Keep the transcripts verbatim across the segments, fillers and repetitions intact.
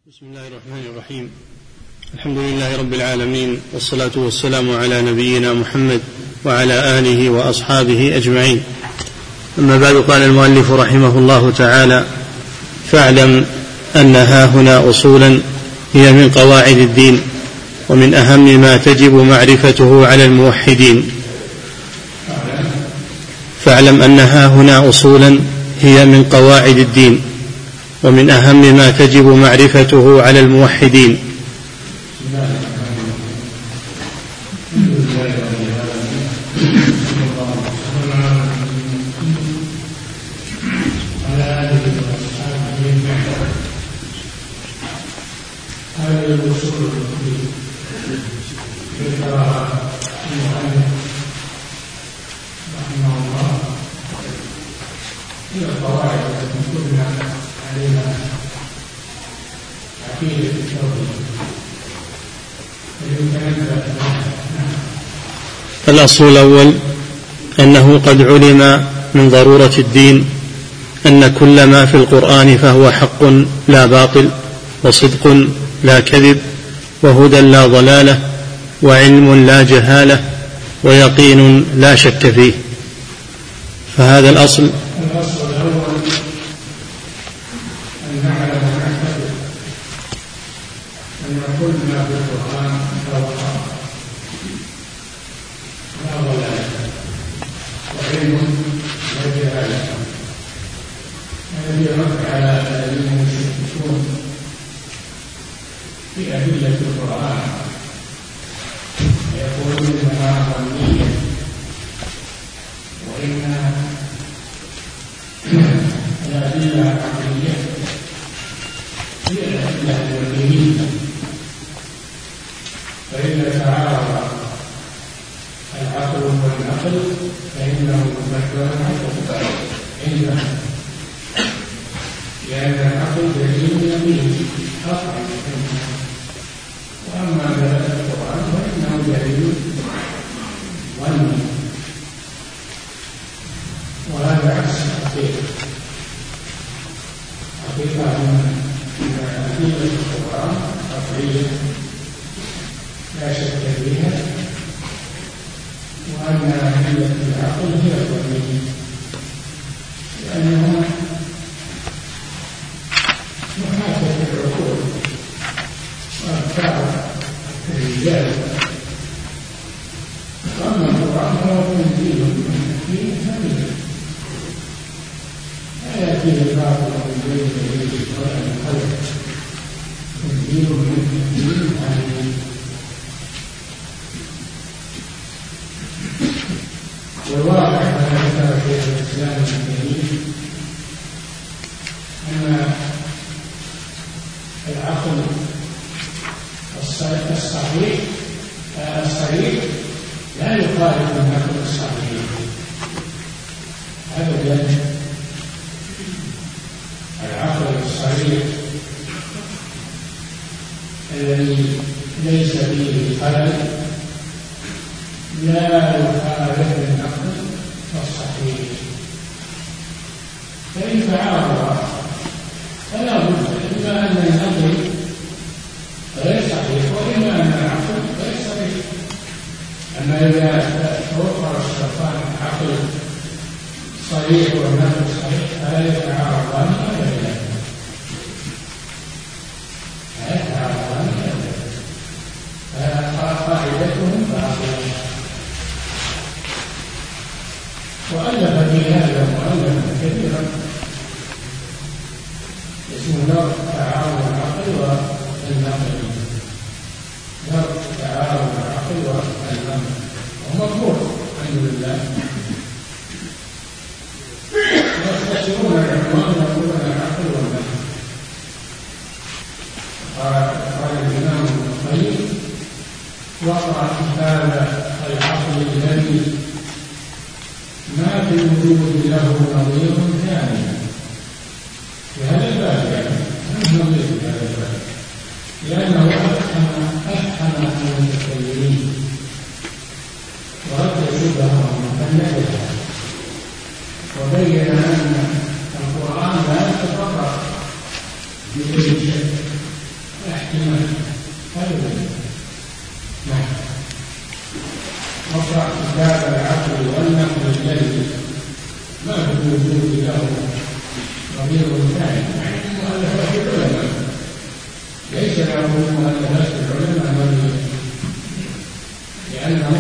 بسم الله الرحمن الرحيم. الحمد لله رب العالمين، والصلاة والسلام على نبينا محمد وعلى آله وأصحابه أجمعين. أما بعد، قال المؤلف رحمه الله تعالى: فاعلم أن هاهنا أصولا هي من قواعد الدين، ومن أهم ما تجب معرفته على الموحدين. فاعلم أن هاهنا أصولا هي من قواعد الدين، ومن أهم ما تجب معرفته على الموحدين. الأصل الأول أنه قد علم من ضرورة الدين أن كل ما في القرآن فهو حق لا باطل، وصدق لا كذب، وهدى لا ضلالة، وعلم لا جهالة، ويقين لا شك فيه. فهذا الأصل. الأصل الأول أن نعلم ونعتقد أن كل ما في القرآن فهو حق لا ضلالة، وعلم لا جهالة. الذي رد على الذين يشككون في أدلة القرآن يقولون إنها ظنية، وإن الأدلة العقلية هي الأدلة الوحيدة، فإذا تعارض العقل والنقل فإنه مجبر عندنا، لأن العقل دليل يقيني قطعي، وأما دلالة القرآن فإنه دليل ظني، وهذا عكس الحقيقة. حقيقة أن أدلة القرآن قطعية لا شك فيها، وأن أدلة العقل هي الظنية، لأنها محاكاة العقول وأفكار الرجال. وأما القرآن فهو تنزيل من حكيم حميد، لا يأتي الباطل من بين يديه ولا من خلفه، تنزيل من حكيم حميد. والواقع كما ذكر شيخ الإسلام ابن تيمية أن العقل الصحيح الصحيح لا يخالف النقل الصحيح أبدا. العقل الصحيح الذي ليس فيه خلل لا يخالف النقل الصحيح، فإن تعارض فلا بد إما أن النقل غير صحيح وإما أن العقل غير صحيح. أما إذا توفر الشرطان عقل صحيح والنقل صحيح فلا يتعارضان أبدا، لا يتعارضان أبدا، فقاعدتهم باطلة. وألف في هذا مؤلفا كثيرا اسمه درء تعارض العقل والنقل، درء تعارض العقل والنقل، ومطلوب الحمد لله. يختصرون العنوان ويقولون العقل والنقل. قال الإمام ابن القيم: وقع كتاب العقل الذي ما في الوجود له نظير ثاني. في هذا الباب يعني من نظير في هذا الباب، لأنه أفهم أفهم المتكلمين ورد شبههم فنجدها، وبين أن القرآن لا يتفرق بكل شيء، له ضمير ثاني يعني مؤلفات العلماء، ليس له مؤلفات العلماء ضمير، لأنه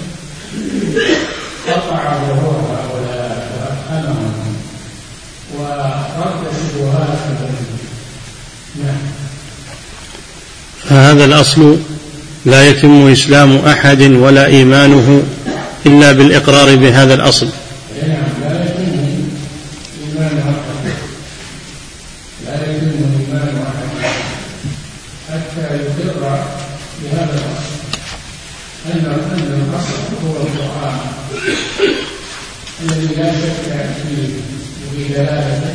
قطع ظهور هؤلاء وأفهمهم ورد شبهات. نعم. فهذا الأصل لا يتم إسلام أحد ولا إيمانه إلا بالإقرار بهذا الأصل. نعم، لا يتم إيمان أحد، لا يتم إيمان أحد حتى يقر بهذا الأصل، أن أن الأصل هو القرآن الذي لا شك فيه وفي دلالته،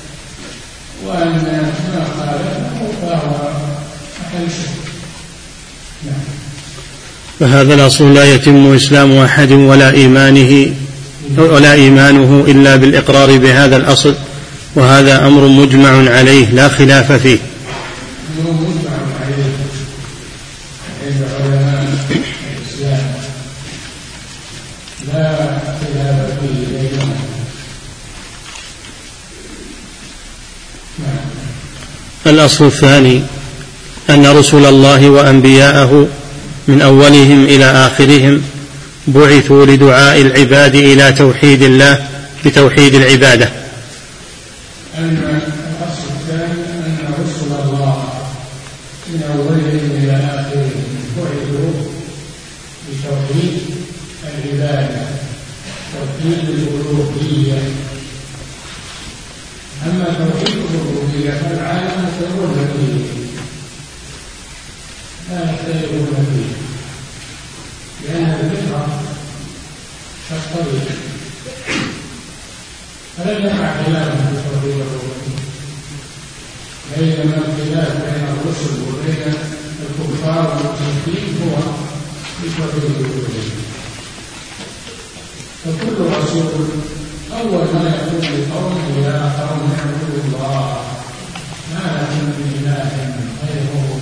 وأن ما خالفه فهو محل شك. نعم. فهذا الأصل لا يتم إسلام أحد ولا إيمانه ولا إيمانه إلا بالإقرار بهذا الأصل، وهذا أمر مجمع عليه لا خلاف فيه. أمر مجمع عليه عند علماء الإسلام لا خلاف فيه بينهم. الأصل الثاني أن رسل الله وأنبياءه من أولهم إلى آخرهم بعثوا لدعاء العباد إلى توحيد الله بتوحيد العبادة. أن الأصل الثاني أن رسل الله من أولهم إلى آخرهم بعثوا بتوحيد العبادة، توحيد الألوهية. أما توحيد الربوبية فالعالم يقرون به لا يختلفون فيه، لأن الفطرة تقتضي، فلم يقع خلاف في توحيد الربوبية، بينما الخلاف بين الرسل وبين الكفار والمشركين هو في توحيد الربوبية. فكل رسول أول ما يقول لقومه يا قوم اعبدوا الله ما لكم من إله غيره.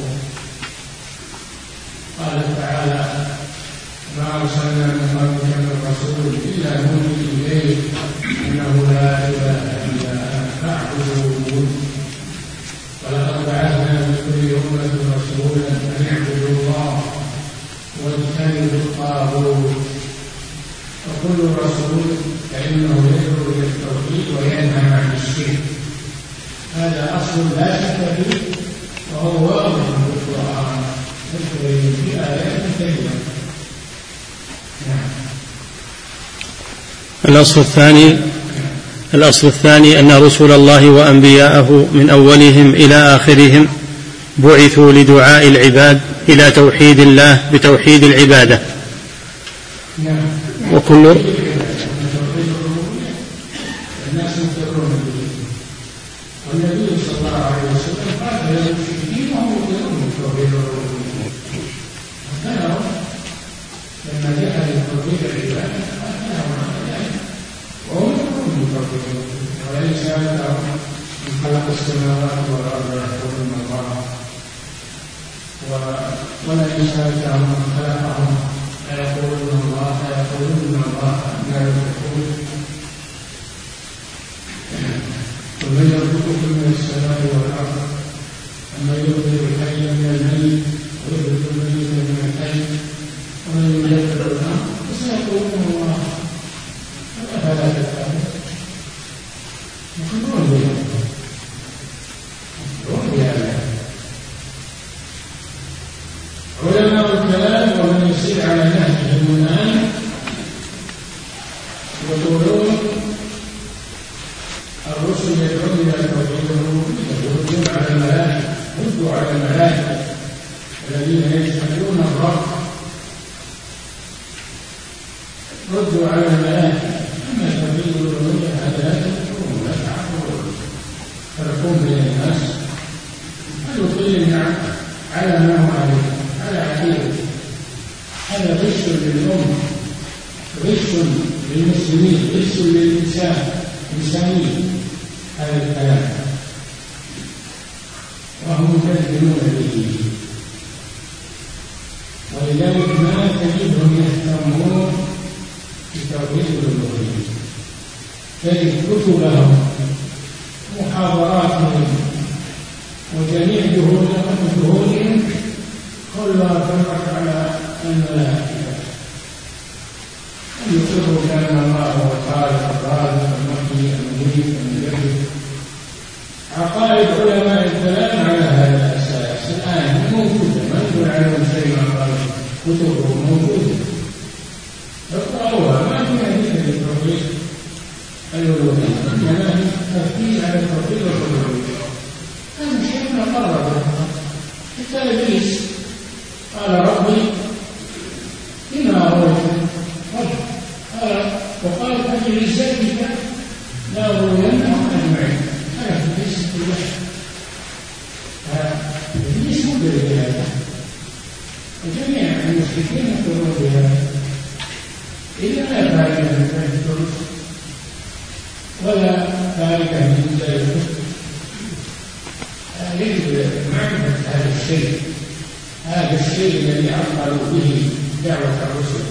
قال تعالى ما أرسلنا من قبلك من رسول إلا نوحي إليه أنه لا إله إلا أنا فاعبدون. ولقد بعثنا في كل أمة رسولا أن اعبدوا الله واجتنبوا الطاغوت. وكل رسول فإنه يدعو إلى التوحيد وينهى عن الشرك. هذا أصل لا شك فيه وهو واضح في القرآن الكريم في آيات كثيرة. الأصل الثاني الأصل الثاني أن رسل الله وأنبياءه من أولهم إلى آخرهم بعثوا لدعاء العباد إلى توحيد الله بتوحيد العبادة. وكل الناس يقرون به، والنبي صلى الله عليه وسلم قال للمشركين وهم يقرون بتوحيد الربوبية، فكانوا لما جاء لتوحيد العبادة فكانوا على ذلك وهم يقرون بتوحيد الربوبية. ولئن سألتهم من خلق السماوات والأرض يقولون الله، ولئن سألتهم من خلقهم فيقولون الله فيقولون الله لا يشركون. ومن يرزقكم من السماء والأرض ومن يخرج الحي من الميت ويخرج الميت من الحي ومن يدبر الأمر فسيقولون الله فلا تتقون. يقولون بها يقولون بها علماء الكلام ومن يسير على نهجهم الآن يقولون الرسل يدعون إلى توحيد الربوبية، يردون على الملائكة، ردوا على الملائكة الذين يجحدون الرب، ردوا على الملائكة. أما توحيد الربوبية هذا لا تذكرون ولا تعبدون، تركون بين الناس. هل يقيم على ما هو عليه على عقيدة؟ هذا غش للأمة، غش للمسلمين، غش للإنسان إنسانية هذا الكلام، وهم يكذبون به. ولذلك ما تجدهم يهتمون بتوحيد الألوهية، تجد كتبهم محاضراتهم وجميع جهودهم كلها تدرك على الملائكة أن يقروا بأن الله هو الخالق الرازق المحيي المميت المدبر. عقائد علماء الكلام على هذا الأساس الآن موجودة، ما يقول عنهم شيء قال كتبهم موجودة اقرأوها، ما فيها ذكر للتوحيد الألوهية، إنما هي تركيز على التوحيد والربوبية. هذا شيء مقرر حتى إبليس قال ربي بما أغويتني قال وقال فبعزتك لأغوينهم أجمعين. هذا إبليس كله إبليس مدرك بهذا وجميع المشركين يقولون بهذا إذا لا فائدة من فهم الرسل ولا فائدة من ذلك. يجب معرفة هذا الشيء هذا الشيء الذي عبروا به دعوة الرسل،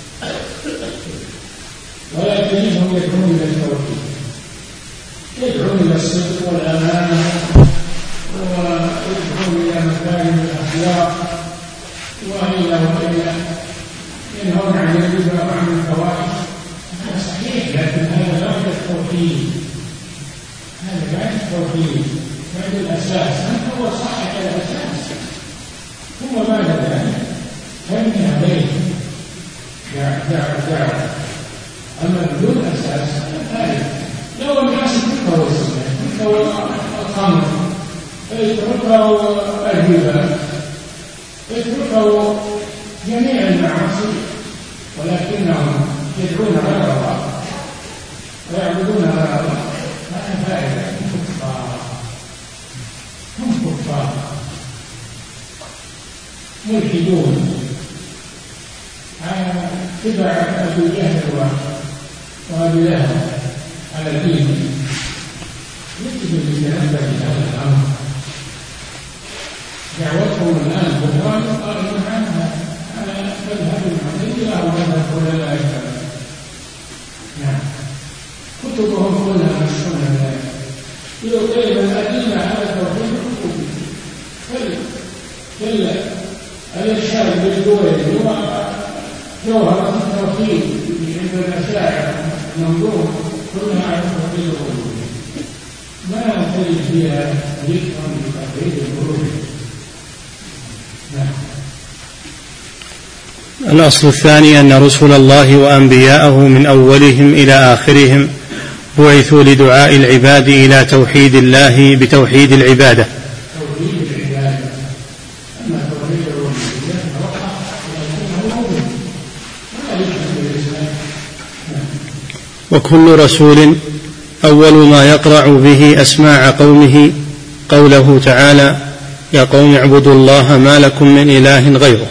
ولا تجدهم يدعون إلى التوحيد، يدعون إلى الصدق والأمانة ويدعون إلى مكارم الأخلاق وإلى وإلى ينهون عن الربا وعن الفواحش. هذا صحيح، لكن هذا بعد التوحيد، هذا بعد التوحيد بعد الأساس. أنت هو صحة الأساس ثم بعد ذلك تبني عليه دعوة دعوة. أما بدون أساس فلا. لو الناس تكفروا السنة تكفروا الخمر يتركوا الربا يتركوا جميع المعاصي، ولكنهم يدعون غير الله ويعبدون غير الله، هذا فائدة. هم كفار هم كفار ملحدون تبع أبي جهل وأبي لهب على دينه. يجب أن يتنبه بهذا الأمر. دعوتهم الآن بهوان قائمون عنها على مذهب المعتزلة ومذهب العلماء الكلام. نعم، كتبهم كلها مشهورة ذلك. يقيم الأدلة على توحيد الكتب. كلا الإرشاد بالجوهري هو جوهرة التوحيد عند الأشاعرة المنظور كلها على توحيد الربوبية، ما تجد فيها ذكر بتوحيد الربوبية. الأصل الثاني أن رسل الله وأنبياءه من أولهم إلى آخرهم بعثوا لدعاء العباد إلى توحيد الله بتوحيد العبادة. وكل رسول أول ما يقرع به أسماع قومه قوله تعالى يا قوم اعبدوا الله ما لكم من إله غيره.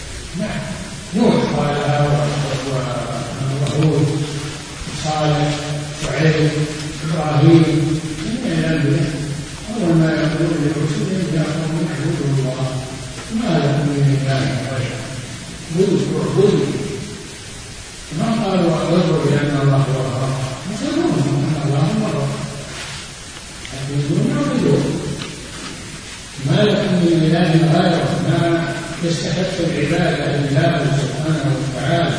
ما لكم من إله غيره، ما يستحق العبادة لله سبحانه وتعالى،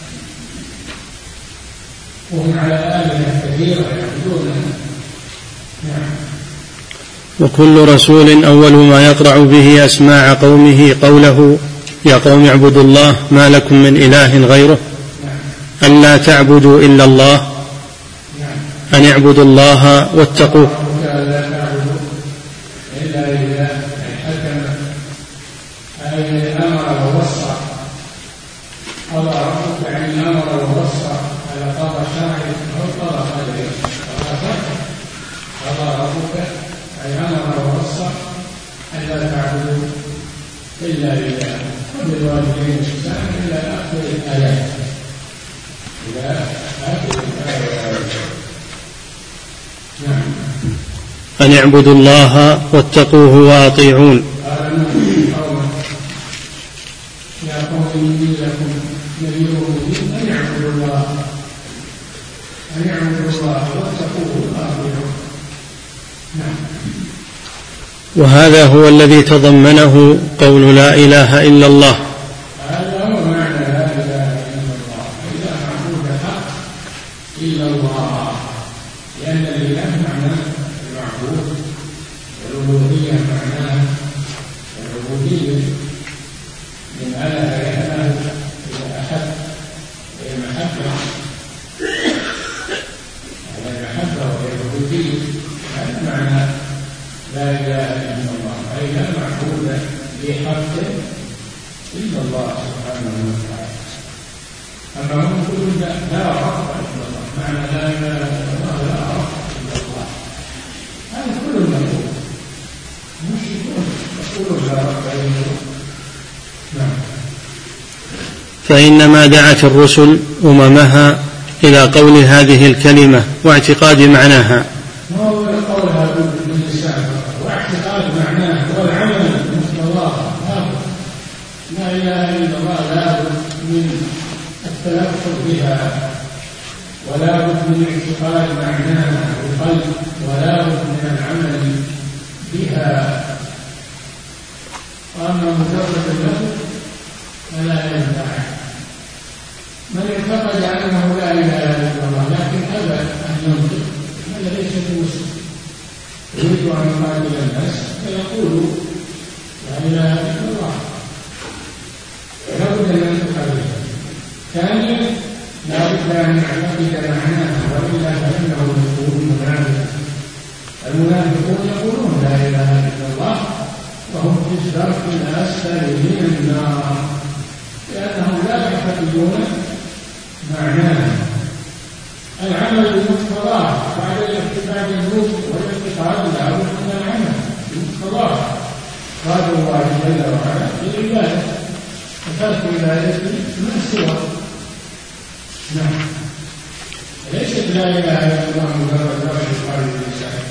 وهم على آلهة كثيرة يعبدونها. نعم. وكل رسول أول ما يقرع به أسماع قومه قوله يا قوم اعبدوا الله ما لكم من إله غيره، ألا تعبدوا إلا الله، أن اعبدوا الله واتقوه. أن اعبدوا الله واتقوه وأطيعون. أن يعبدوا الله واتقوه وأطيعوه. نعم. وهذا هو الذي تضمنه قول لا إله إلا الله. هذا هو معنى لا إله إلا الله، لا معبود حق إلا الله، لأن الإله معناه المعبود، والألوهية معناه العبودية، من أله يأله إلى أحد، وهي المحبة، وهي المحبة وهي العبودية. هذا معنى لا إله إلا الله، أي لا معبود بحق إلا الله سبحانه وتعالى. أما هم يقولون لا رب إلا الله، معنى لا إله إلا الله لا رب إلا الله، هذا كل المقول مشركون يقولون لا رب إلا الله. نعم. فإنما دعت الرسل أممها إلى قول هذه الكلمة واعتقاد معناها. ما هو قولها باللسان واعتقاد معناه والعمل بمقتضاها. لا إله إلا الله لا بد من التلفظ بها، ولا بد من اعتقاد معناها بالقلب، ولا بد من العمل بها. وأما مجرد اللفظ فلا ينفع. من اعتقد أنه لا إله إلا الله لكن أبى أن ينطق هذا ليس بمسلم، يريد أن يقاتل الناس فيقول لا إله إلا الله، لا بد أن ينطق بها. ثانيا لا بد أن يعتقد معناها، وإلا فإنه يكون منافقا. المنافقون يقولون لا إله إلا الله وهم في الدرك الأسفل من النار، لأنهم لا يعتقدون معناها. العمل بمقتضاه بعد بعد النطق والاعتقاد لا بد من العمل بمقتضاه. قال الله جل وعلا للعباد وترك عبادته من سوى. نعم. ليست لا اله الا الله مجرد لفظ قال الانسان،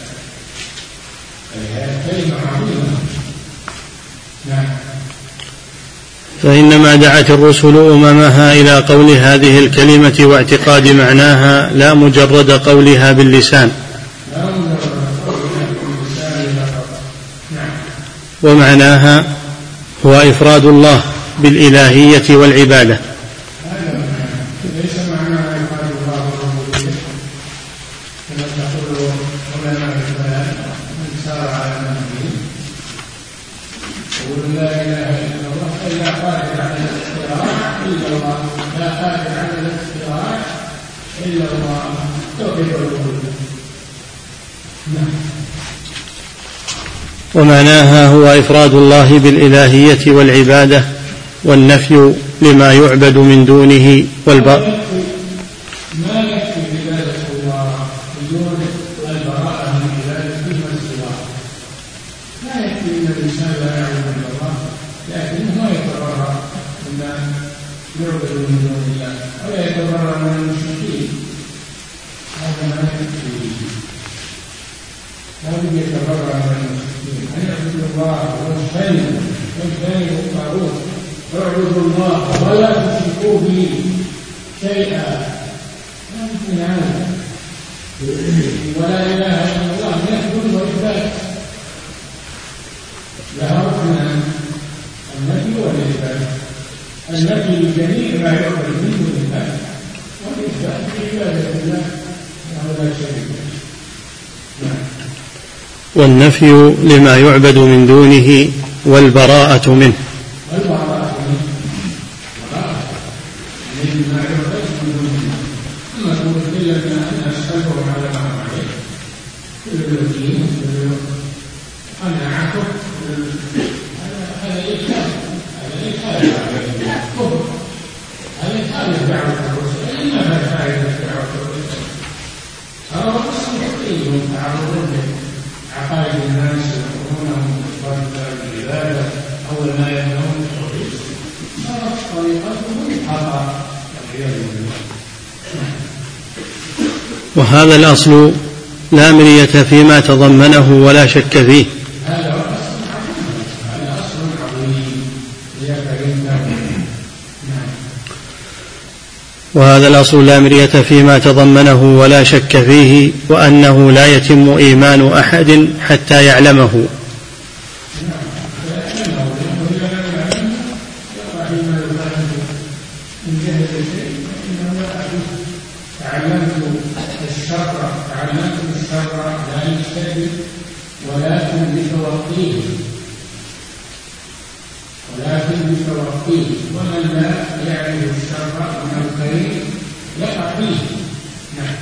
كلمه عظيمه. نعم. فإنما دعت الرسل أممها إلى قول هذه الكلمة واعتقاد معناها، لا مجرد قولها باللسان. ومعناها هو إفراد الله بالإلهية والعبادة. ليس معناها إفراد الله بالربوبية كما تقول علماء البيان من سار على نهجه يقول لا إله إلا الله أي لا قادر على الاختراع إلا الله، لا قادر على الاختراع إلا الله، توحيد الربوبية. ومعناها هو إفراد الله بالإلهية والعبادة، والنفي لما يعبد من دونه والبراءة. ما يكفي عبادة الله بدون البراءة من عبادة من سواه. لا يكفي أن الإنسان لا يعبد إلا الله لكنه ما يتبرأ مما يعبد من دون الله، ولا يتبرأ من المشركين. هذا ما يكفي. لا بد يتبرأ من المشركين، أن يعبد الله واجتنبوا واجتنبوا الطاغوت، اعبدوا الله ولا تشركوا به شيئا. لا بد من هذا. ولا إله إلا الله نفي وإثبات، لها ركنان: النفي والإثبات. النفي لجميع ما يعبد من دون الله، والإثبات لعبادة الله ولا شريك له. والنفي لما يعبد من دونه والبراءة منه. والبراءة منه براءة مما يعبد من دونه. أما تقول إلا أن أسألهم على ما هم عليه كل الدين قناعته، هذا إلحاد، هذا إلحاد، هذا إلحاد دعوة الرسل. إنما فائدة دعوة الرسل هذا الرسل يقيم تعرضون عقائد الناس يأمرونهم بإخراج العبادة أول ما ينهون التوحيد، صارت طريقتهم خطأ والعياذ بالله. وهذا الأصل لا مرية فيما تضمنه ولا شك فيه. هذا أصل عظيم، هذا أصل عظيم يفعله. وهذا الأصل لا مرية فيما تضمنه ولا شك فيه، وأنه لا يتم إيمان أحد حتى يعلمه. ولكن بتوقيه، ومن لا يعرف الشر من الخير يقع فيه. نعم.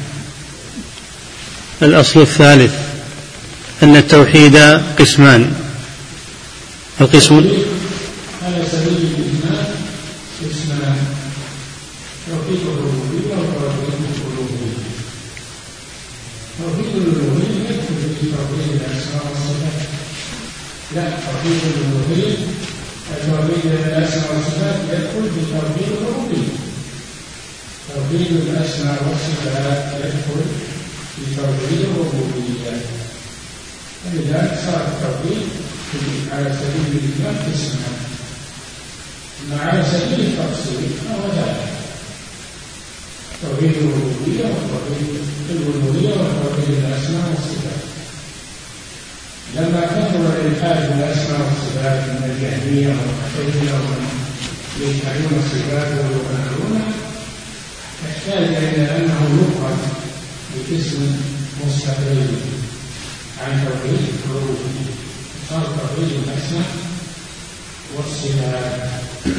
الأصل الثالث أن التوحيد قسمان. القسم على سبيل الإجمال قسمان: توحيد الربوبية وتوحيد الألوهية. توحيد الألوهية يدخل في توحيد الأسماء والصفات. لا، توحيد الألوهية توحيد الأسماء والصفات يدخل في توحيد الربوبية. توحيد الأسماء والصفات يدخل في توحيد الربوبية. فلذلك صار التوحيد على سبيل الإجمال قسمان، أما على سبيل التفصيل فهو ذلك: توحيد الربوبية وتوحيد الألوهية وتوحيد الأسماء والصفات. لما كثر الإلحاد بالأسماء والصفات من الجهمية والمعتزلة ومن يجحدون الصفات ويقررونها، احتاج إلى أنه يفرد باسم مستقل عن توحيد الربوبية، صار توحيد الأسماء والصفات.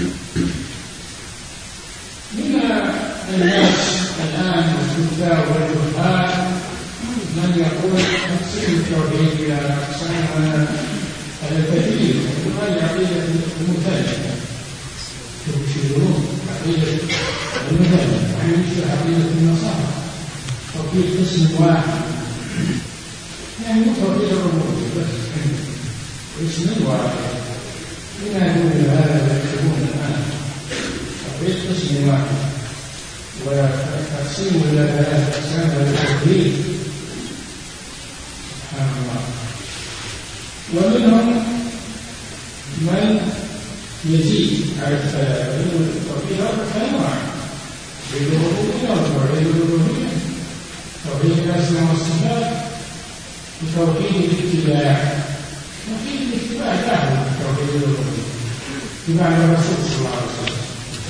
من الناس الآن والكتاب والجهال من يقول تقسيم التوحيد إلى أقسام الكثير، وهذه عقيدة المثلثة. يشيرون عقيدة المثلثة، يعني مثل عقيدة النصارى، توحيد قسم واحد، يعني توحيد الربوبية بس قسم واحد. لما يقول هذا يكتبون الآن توحيد قسم واحد وتقسيم إلى ثلاث أقسام التوحيد. سبحان الله. ومنهم من يزيد على الثلاثة، يقول التوحيد أربعة أنواع: توحيد الربوبية وتوحيد الألوهية، توحيد الأسماء والصفات، وتوحيد الاتباع. توحيد الاتباع داخل في توحيد الألوهية، اتباع الرسول صلى الله عليه وسلم.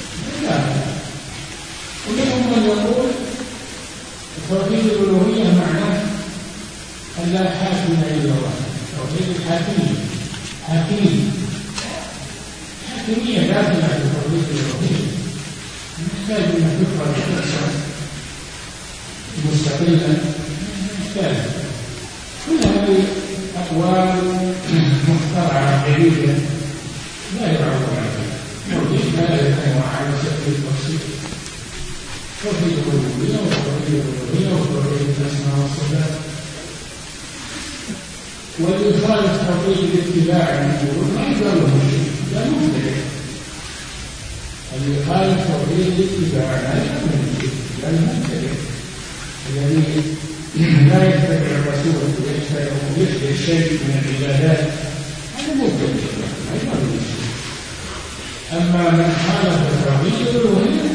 ومنهم من يقول توحيد الألوهية معناه أن لا حاكم إلا الله، توحيد الحاكمية. حاكمية حاكمية داخلة في توحيد الألوهية، نحتاج أن تفرد الأقسام مستقلة. نحتاج كل هذه أقوال مخترعة جديدة لا يعرف عنها. توحيد لا يتنوع على سبيل التفصيل: توحيد الربوبية وتوحيد الألوهية وتوحيد الأسماء والصفات. واللي يخالف توحيد الاتباع يقول ما يقال له شيء، لا مبتدع. اللي يخالف توحيد الاتباع لا يقال له شيء، لا مبتدع. الذي لا يتبع الرسول ويشبه الشيء من العبادات هذا مبتدع، لا يقال له شيء. أما من خالف توحيد الألوهية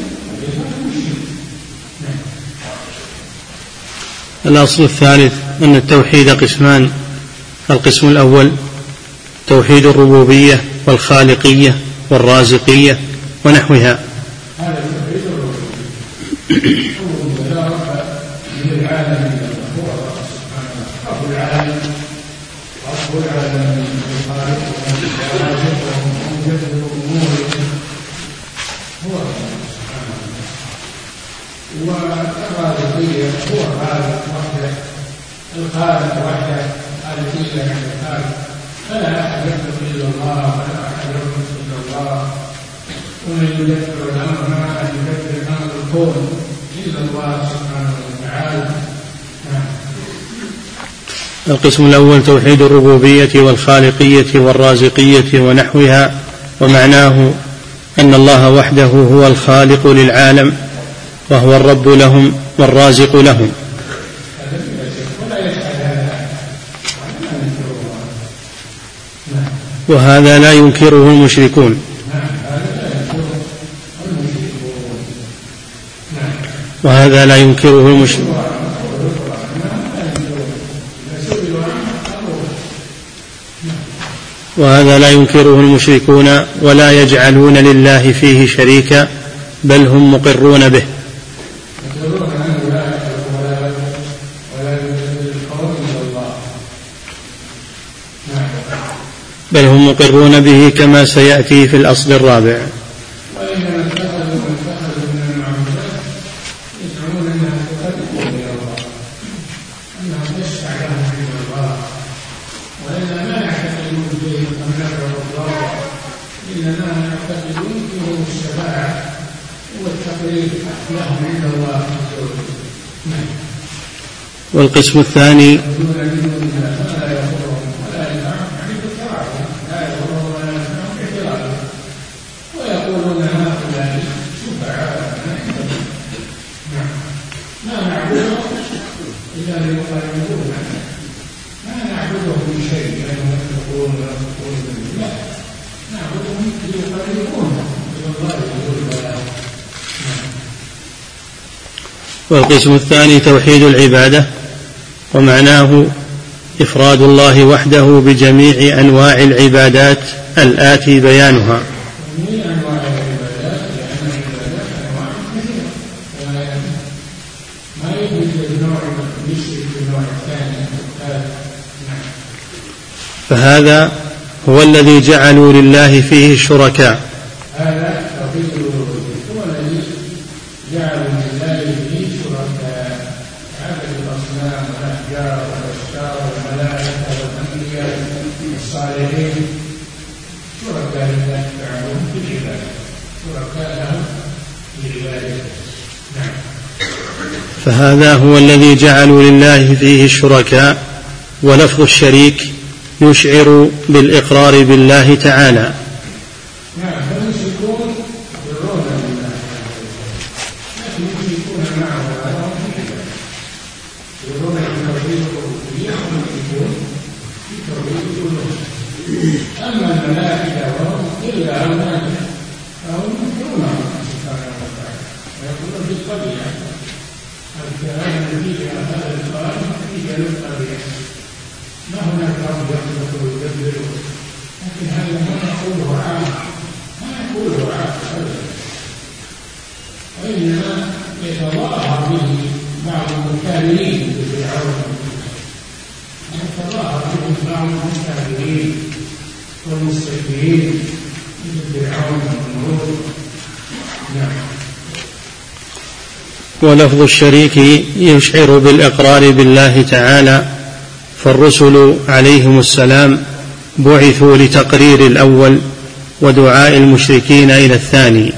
الأصل الثالث أن التوحيد قسمان. القسم الأول توحيد الربوبية والخالقية والرازقية ونحوها. هذا توحيد الربوبية. لا رب للعالمين هو الله سبحانه، رب العالمين، رب العالمين، الخالق والرازق وموجد الأمور هو الله سبحانه. والرازقية هو الخالق وحده، الخالق وحده، خالقية عند الخالق، فلا أحد يخلق إلا الله ولا أحد يخلق إلا الله، ومن يدبر الأمر ما أحد يدبر أمر الكون إلا الله سبحانه وتعالى. القسم الأول توحيد الربوبية والخالقية والرازقية ونحوها، ومعناه أن الله وحده هو الخالق للعالم، وهو الرب لهم والرازق لهم. وهذا لا ينكره المشركون. وهذا لا ينكره المشركون وهذا لا ينكره المشركون ولا يجعلون لله فيه شريكا بل هم مقرون به. بل هم مقرون به كما سيأتي في الأصل الرابع. والقسم الثاني والقسم الثاني توحيد العبادة، ومعناه إفراد الله وحده بجميع أنواع العبادات الآتي بيانها. فهذا هو الذي جعلوا لله فيه شركاء. فهذا هو الذي جعلوا لله فيه الشركاء، ولفظ الشريك يشعر بالإقرار بالله تعالى. ولفظ الشريك يشعر بالإقرار بالله تعالى، فالرسل عليهم السلام بعثوا لتقرير الأول ودعاء المشركين إلى الثاني.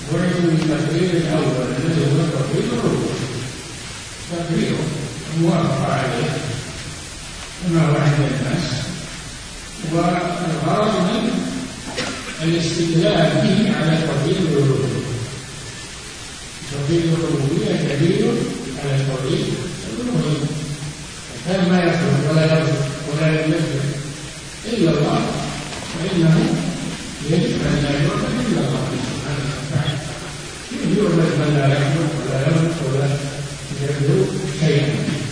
الاستدلال به على توحيد الربوبية. توحيد الربوبية دليل على توحيد الربوبية. كان ما يخلق ولا يرزق ولا يملك إلا الله، فإنه يجب أن لا يعبد إلا الله سبحانه وتعالى. يعبد من لا يخلق ولا يرزق ولا يملك شيئا.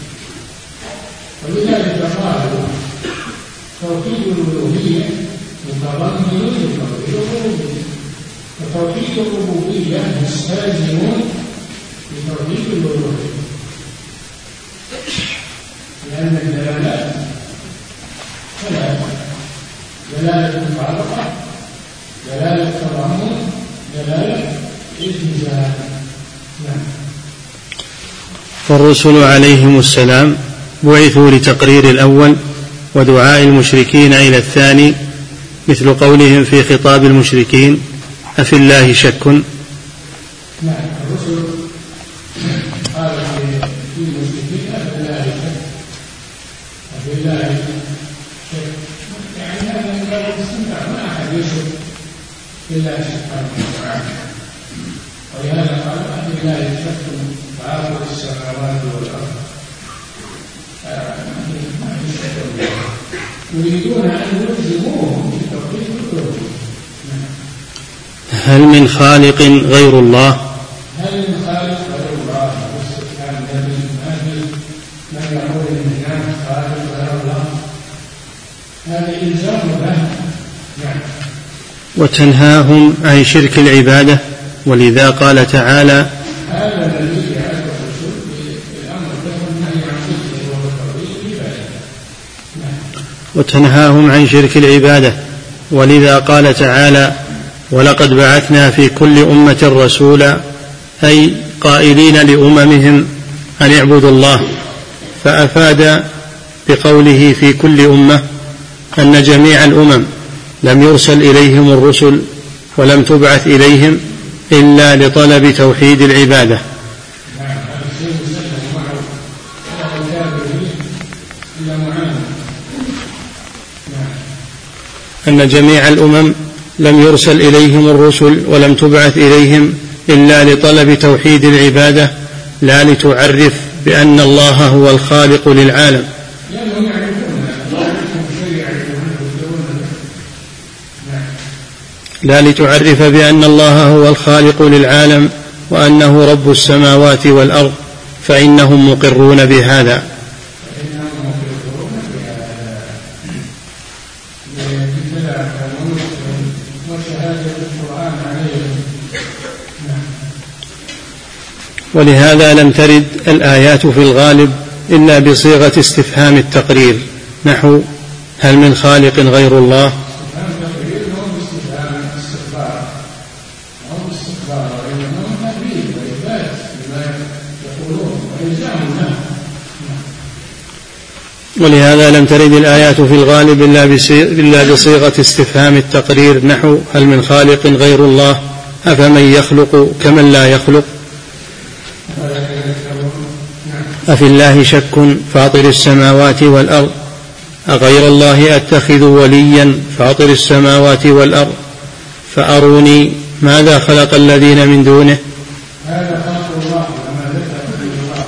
ولذلك قالوا توحيد الألوهية متضمن لتوحيد الربوبية، وتوحيد الربوبية مستلزم لتوحيد الألوهية، لأن الدلالات ثلاثة: دلالة المعرفة، دلالة التضمن، دلالة الالتزام. فالرسل عليهم السلام بعثوا لتقرير الأول ودعاء المشركين إلى الثاني، مثل قولهم في خطاب المشركين: أفي الله شك؟ نعم، الرسل قال في المشركين: أفي الله شك، أفي الله شك، يعني هذا من باب الاستمتاع، ما أحد يشك بالله سبحانه وتعالى، ولهذا قال: أفي الله شك فاطر السماوات والأرض. يريدون أن يلزموهم بتوحيد الربوبية. هل من خالق غير الله؟ هل من خالق غير الله؟ وتنهاهم عن شرك العبادة، ولذا قال تعالى: هذا الذي جعله الرسول بالأمر والنهي عن شركه وتوحيد العبادة. وتنهاهم عن شرك العبادة، ولذا قال تعالى: ولقد بعثنا في كل أمة رسولا، أي قائلين لأممهم أن اعبدوا الله، فأفاد بقوله في كل أمة أن جميع الأمم لم يرسل إليهم الرسل ولم تبعث إليهم إلا لطلب توحيد العبادة، أن جميع الأمم لم يرسل إليهم الرسل ولم تبعث إليهم إلا لطلب توحيد العبادة، لا لتعرف بأن الله هو الخالق للعالم، لا لتعرف بأن الله هو الخالق للعالم وأنه رب السماوات والأرض، فإنهم مقرون بهذا. ولهذا لم ترد الآيات في الغالب إلا بصيغة استفهام التقرير، نحو: هل من خالق غير الله؟ ولهذا لم ترد الآيات في الغالب إلا بصيغة استفهام التقرير، نحو: هل من خالق غير الله؟ أفمن يخلق كمن لا يخلق؟ أفي الله شك فاطر السماوات والأرض؟ أغير الله أتخذ وليا فاطر السماوات والأرض؟ فأروني ماذا خلق الذين من دونه؟ هذا خلق الله وما ذكر الله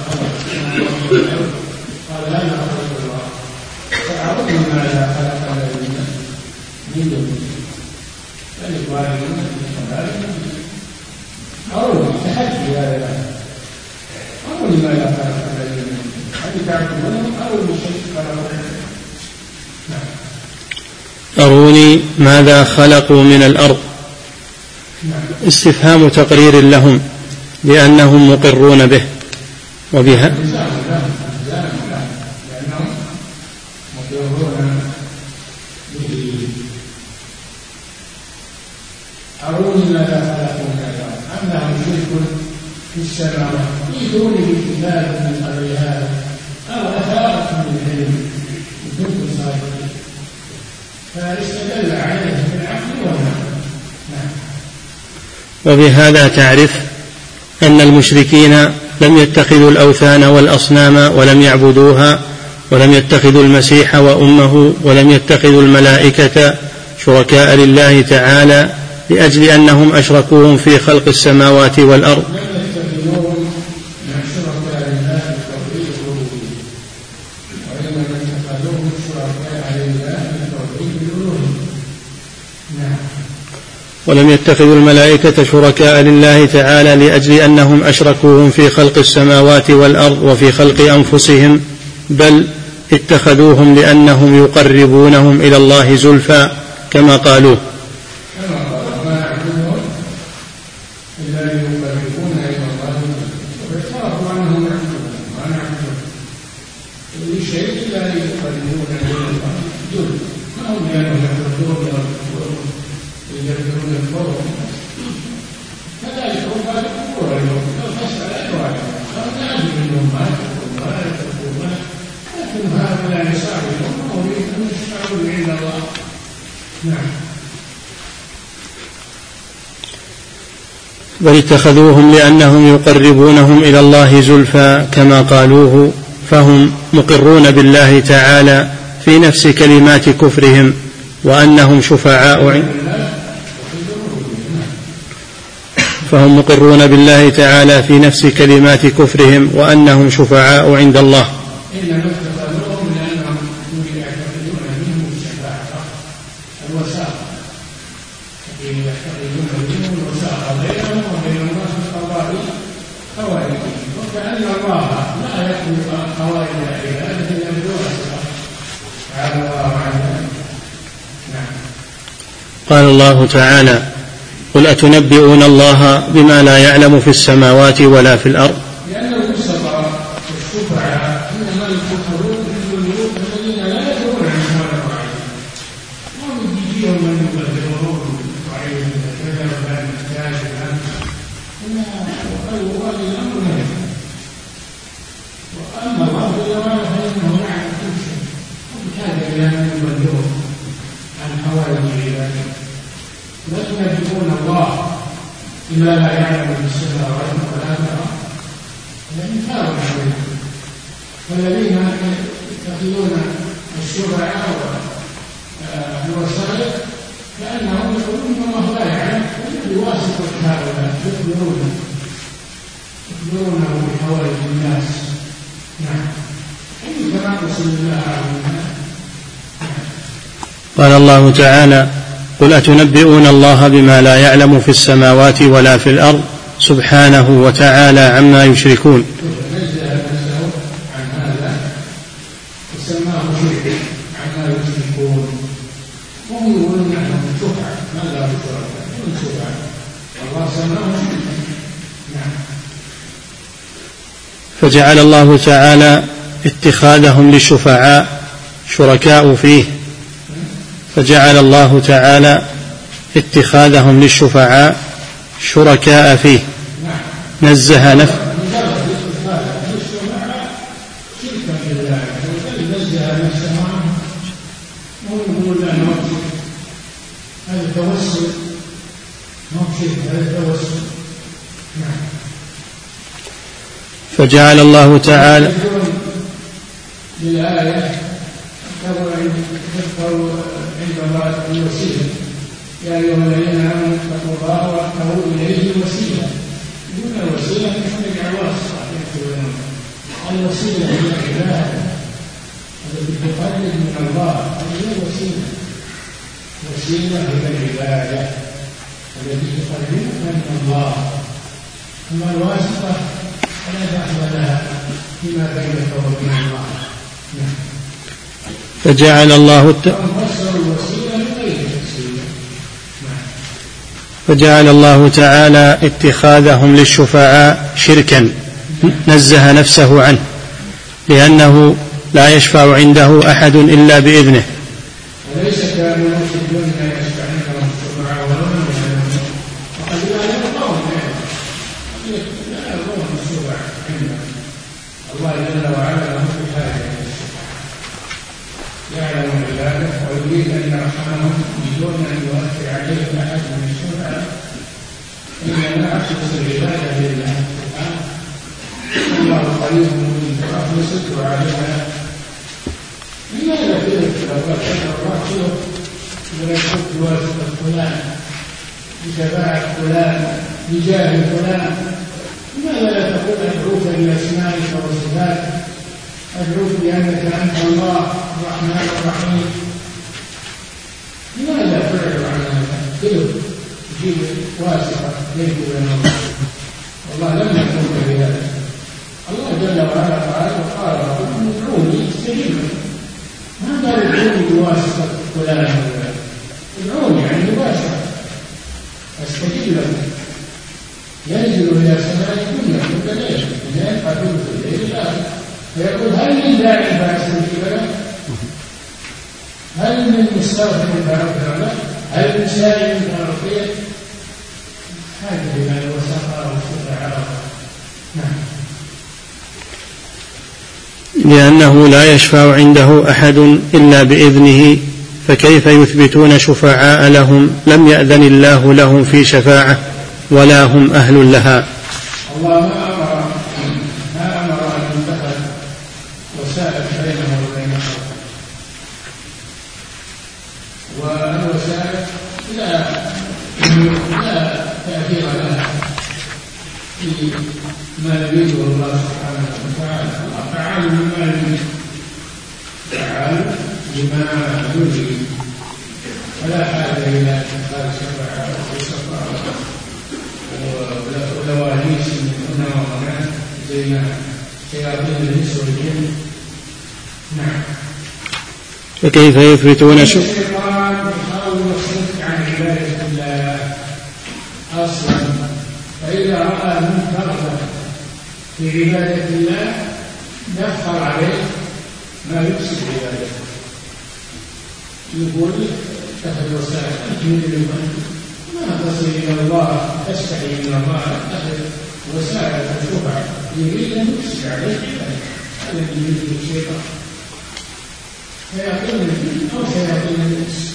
قال هذا خلق الله، فأروني ماذا خلق الذين من دونه. أروني تحدي هذا، أروني ماذا خلق الذين من دونه، هل تعبدونهم أروني شيء خلقه. أروني ماذا خلقوا من الأرض، استفهام تقرير لهم لأنهم مقرون به، وبها أروني ماذا خلقوا من الأرض أم لهم شرك في السماوات ائتوني بكتاب من قبل هذا أو أثارة من علم إن كنتم صادقين. فاستدل عليه بالعقل والنقل. وبهذا تعرف أن المشركين لم يتخذوا الأوثان والأصنام ولم يعبدوها، ولم يتخذوا المسيح وأمه، ولم يتخذوا الملائكة شركاء لله تعالى لأجل أنهم أشركوهم في خلق السماوات والأرض، ولم يتخذوا الملائكة شركاء لله تعالى لأجل أنهم أشركوهم في خلق السماوات والأرض وفي خلق أنفسهم، بل اتخذوهم لأنهم يقربونهم إلى الله زلفى كما قالوا. بل اتخذوهم لأنهم يقربونهم إلى الله زلفى كما قالوه، فهم مقرون بالله تعالى في نفس كلمات كفرهم وأنهم شفعاء فهم مقرون بالله تعالى في نفس كلمات كفرهم وأنهم شفعاء عند الله. قال الله تعالى: قل أتنبئون الله بما لا يعلم في السماوات ولا في الأرض. لأنه سبق الشفعاء إنما الكفرون الملوك الذين لا يدرون عن هذا الرعي، ومن يجيهم من يبلغون وعيهم كذا وكان محتاج عنه، وقالوا هذه الأمر منه. وأما الله جل وعلا فإنه يعلم كل شيء، وبهذا لأنه يبلغون عن حوائج عباده. لا تنبئون الله بما لا يعلم في السماوات ولا في الأرض، الإنكار عليهم. والذين يتخذون الشفعاء والوسائل كأنهم يقولون إن الله لا يعلم، بواسطة هؤلاء يخبرونه يخبرونه بحوائج الناس. نعم، كما رسول الله عليه. قال الله تعالى: قل أتنبئون الله بما لا يعلم في السماوات ولا في الأرض سبحانه وتعالى عما يشركون. فجعل الله تعالى اتخاذهم للشفعاء شركاء فيه فجعل الله تعالى اتخاذهم للشفعاء شركاء فيه نزه نفسه فجعل الله تعالى للآية تذكروا عند الله الوسيلة، يا أيها الذين آمنوا اتقوا الله وابتغوا إليه الوسيلة. دون الوسيلة نحن واسطة الوسيلة هي العبادة التي تقرب من الله، هي الوسيلة. الوسيلة هي العبادة التي تقربك من الله، أما الواسطة فلا دخل لها فيما بينك وبين الله. فجعل الله الت... فجعل الله تعالى اتخاذهم للشفعاء شركا نزه نفسه عنه، لأنه لا يشفع عنده أحد إلا بإذنه. وليس كانوا في الدنيا يشفع عندهم الشفعاء ولا وقد لا يرضون لا يرضون الشفعاء عندهم. الله جل وعلا له في حاجة يعلم عباده ويريد أن يرحمهم بدون أن يؤثر عليهم أحد من الشفعاء، إنما أخلص العبادة لله سبحانه. الله قريب من فأخلصت عليها. لماذا تلك الأول الله شوف ولا يشوف بواسطة فلان بشفاعة فلان بجاه فلان؟ لماذا لا تقول أدعوك بأسمائك وصفاتك، أدعوك بأنك أنت الله الرحمن الرحيم؟ لماذا تعرض عن هذا؟ تجيب تجيب واسطة بينك وبين الله. والله لم يكن بذلك. الله جل وعلا قال وقال ربكم ادعوني استجيب لكم. ما قال ادعوني بواسطة فلان وفلان، ادعوني يعني مباشرة استجيب لكم. ينزل إلى سماء الدنيا كل ليلة الليل قبل الليل الآخر فيقول هل من داع فاستجيب له؟ هل من مستغفر فاغفر له؟ هل من سائل فاعطيه؟ هذا بما وسخر الشفعاء. نعم. لأنه لا يشفع عنده أحد إلا بإذنه، فكيف يثبتون شفعاء لهم لم يأذن الله لهم في شفاعة ولا هم أهل لها؟ الله ما أمر ما أمر أن يتخذ وسائل بينه وبين خلقه، والوسائل لا لا تأثير لها فيما يريده الله سبحانه وتعالى. الله فعال بما يريد، فعال بما يريد، فلا حاجة إلى اتخاذ شفاعة وشفاعة ولواليس من هنا وهناك زي شياطين الإنس والجن. نعم. فكيف يثبتون شفاعة؟ الشيطان يحاول الصدق عن عباده الله أصلا، فإذا رأى من ترغب في عبادة الله يفخر عليه ما يفسد عبادته، يقول اتخذ وسائل أنت من ما تصل إلى الله، تستحي من الله، اتخذ وسائل الشفع يريد أن يفسد عليه عبادته. هذا الذي يريد الشيطان، فيعطينا الدين أو شياطين الإنس.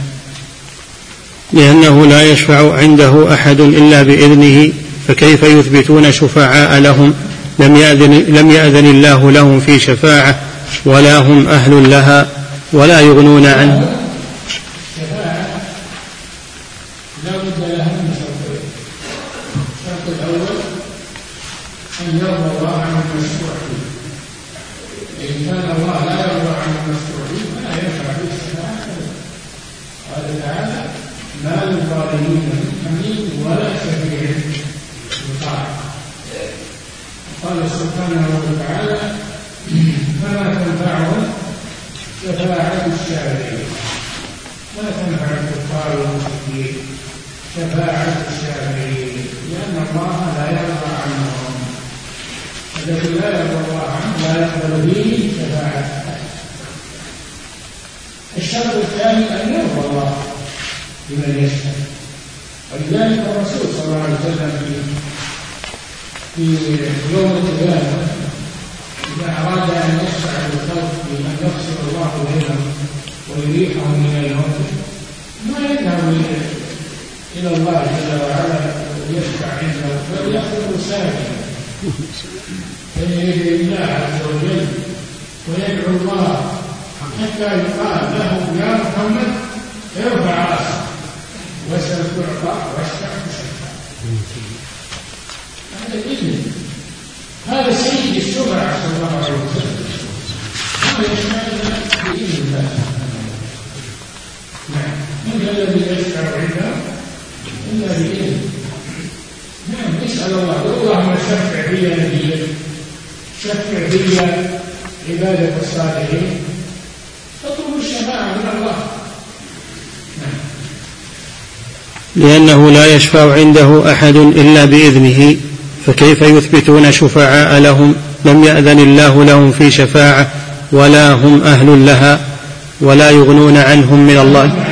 لأنه لا يشفع عنده أحد إلا بإذنه، فكيف يثبتون شفعاء لهم لم يأذن, لم يأذن الله لهم في شفاعة ولا هم أهل لها ولا يغنون عنه. شفاعة لا بد لها من شرطين. الشرط الأول أن يرضى الله عن المشروع فيه، إن كان الله لا يرضى عن المشروع فيه فلا يشفع في الشفاعة. قال تعالى ما للظالمين من حميد ولا شفيع يطاع. قال سبحانه وتعالى فلا تنفعهم شفاعة الشافعين، لا تنفع الكفار والمشركين شفاعة الشافعين، لأن الله لا يرضى عنهم. الذي لا يرضى الله عنه لا يقبل به شفاعة. الشرط الثاني أن يرضى الله بمن يشفع، ولذلك الرسول صلى الله عليه وسلم في يوم القيامة إذا أراد أن يشفع بالخلق بمن يغفر الله بينهم ويريحهم من الموت ما يذهب إلى الله جل وعلا ويشفع عنده، بل يأخذ ساكنا بين يدي الله عز وجل ويدعو الله حتى يقال له يا محمد ارفع راسك واسأل تعطى واشفع تشفع. هذا الإذن، هذا سيد الشفعاء صلى الله عليه وسلم، هذا يشفع بإذن الله. نعم، من الذي يشفع عنده إلا بإذن. نعم، اسأل الله اللهم شفع بي نبيك، شفع بي عبادة الصالحين، تطلب الشفاعة من الله. لأنه لا يشفع عنده أحد إلا بإذنه، فكيف يثبتون شفعاء لهم لم يأذن الله لهم في شفاعة ولا هم أهل لها ولا يغنون عنهم من الله.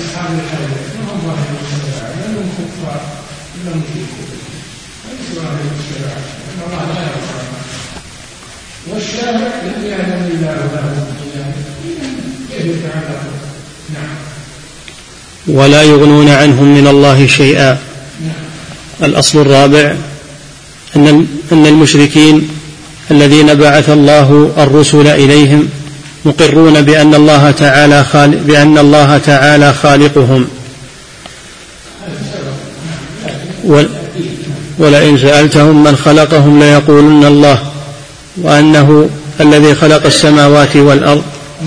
ولا يغنون عنهم من الله شيئا. الأصل الرابع أن أن المشركين الذين بعث الله الرسل إليهم مقرون بأن الله تعالى خالق بأن الله تعالى خالقهم، ولئن سألتهم من خلقهم ليقولن الله، وأنه الذي خلق السماوات والأرض.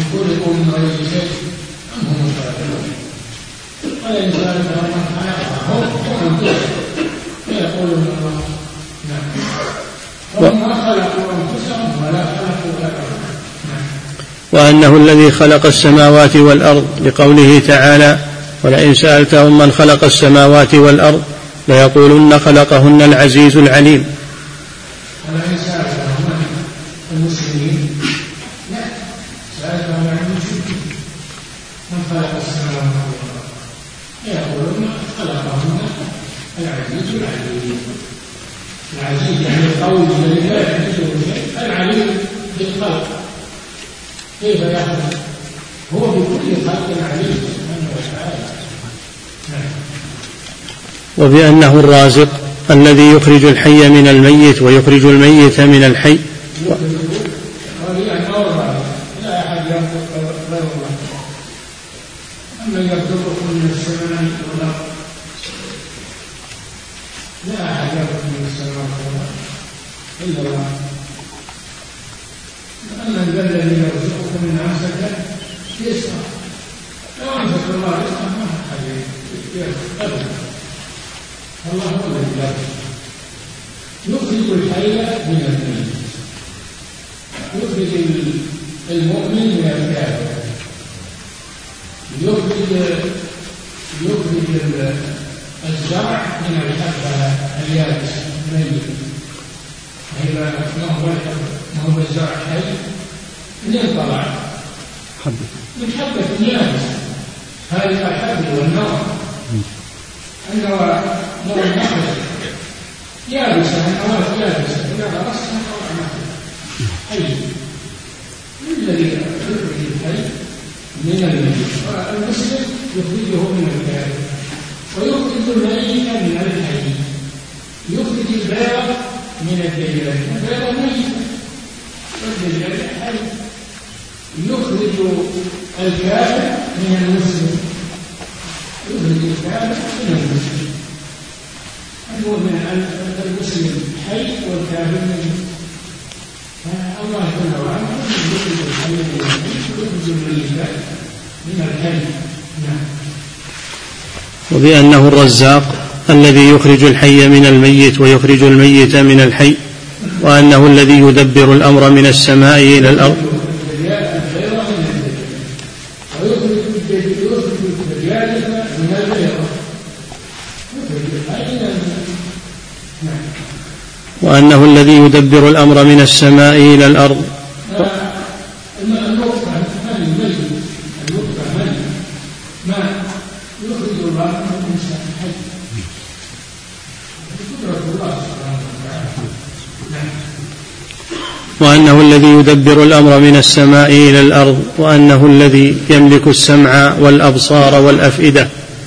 وأنه الذي خلق السماوات والأرض، لقوله تعالى ولئن سألتهم من خلق السماوات والأرض ليقولن خلقهن العزيز العليم. ولئن سألتهم المسلمين لا سألتهم عن المشركين من خلق السماوات والأرض ليقولن خلقهن العزيز العليم. العزيز يعني القوي الذي لا يحدثه شيء، العليم بالخلق كيف يخلق، هو بكل خلق عليم سبحانه وتعالى. وبأنه الرازق الذي يخرج الحي من الميت ويخرج الميت من الحي. لا أحد يرزق غير الله، أما يرزقكم من السماء والأرض، لا أحد يرزق من السماء والأرض إلا الله. أما الذي يرزقكم من أمسك يسرع، لو أمسك الله يسرع ما أحد يرزق، الله هو الذي يخرج الحي من الميت، يخرج المؤمن من الكافر، يخرج يخرج الزرع من الحبة اليابس الميت، ما هو الزرع حي منين طلع؟ من حبة يابس، هذه الحبة والنوى، النوى نوى النخل يابسة، النواة يابسة إذا غرسها طلع نخل حي. الذي يخرج الحي من الميت، والمسلم يخرجه من الكافر، ويخرج الميت من الحي، يخرج البيض من الدجاج، البيض ميت والدجاج حي، يخرج الكافر من المسلم، يخرج الكافر من المسلم، المؤمن المسلم حي والكافر ميت. الله جل وعلا يخرج الحي من الميت ويخرج الميت من الحي. نعم. وبأنه الرزاق الذي يخرج الحي من الميت ويخرج الميت من الحي، وأنه الذي يدبر الأمر من السماء إلى الأرض. وأنه الذي يدبر الأمر من السماء إلى الأرض. وأنه الذي يدبر الأمر من السماء إلى الأرض، وأنه الذي يملك السمع والأبصار والأفئدة.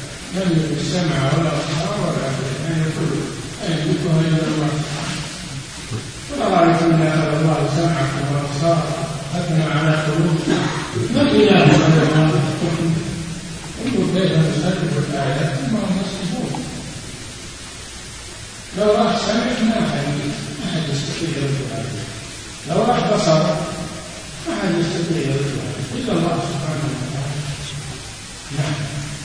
لو راح سمع ما أحد يستطيع يرد، لو راح بصر ما أحد يستطيع يرد إلا الله سبحانه وتعالى. نعم.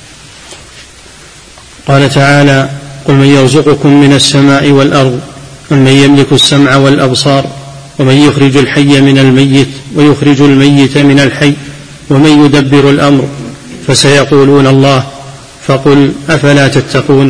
قال تعالى: قل من يرزقكم من السماء والأرض من يملك السمع والأبصار ومن يخرج الحي من الميت ويخرج الميت من الحي ومن يدبر الأمر فسيقولون الله فقل أفلا تتقون.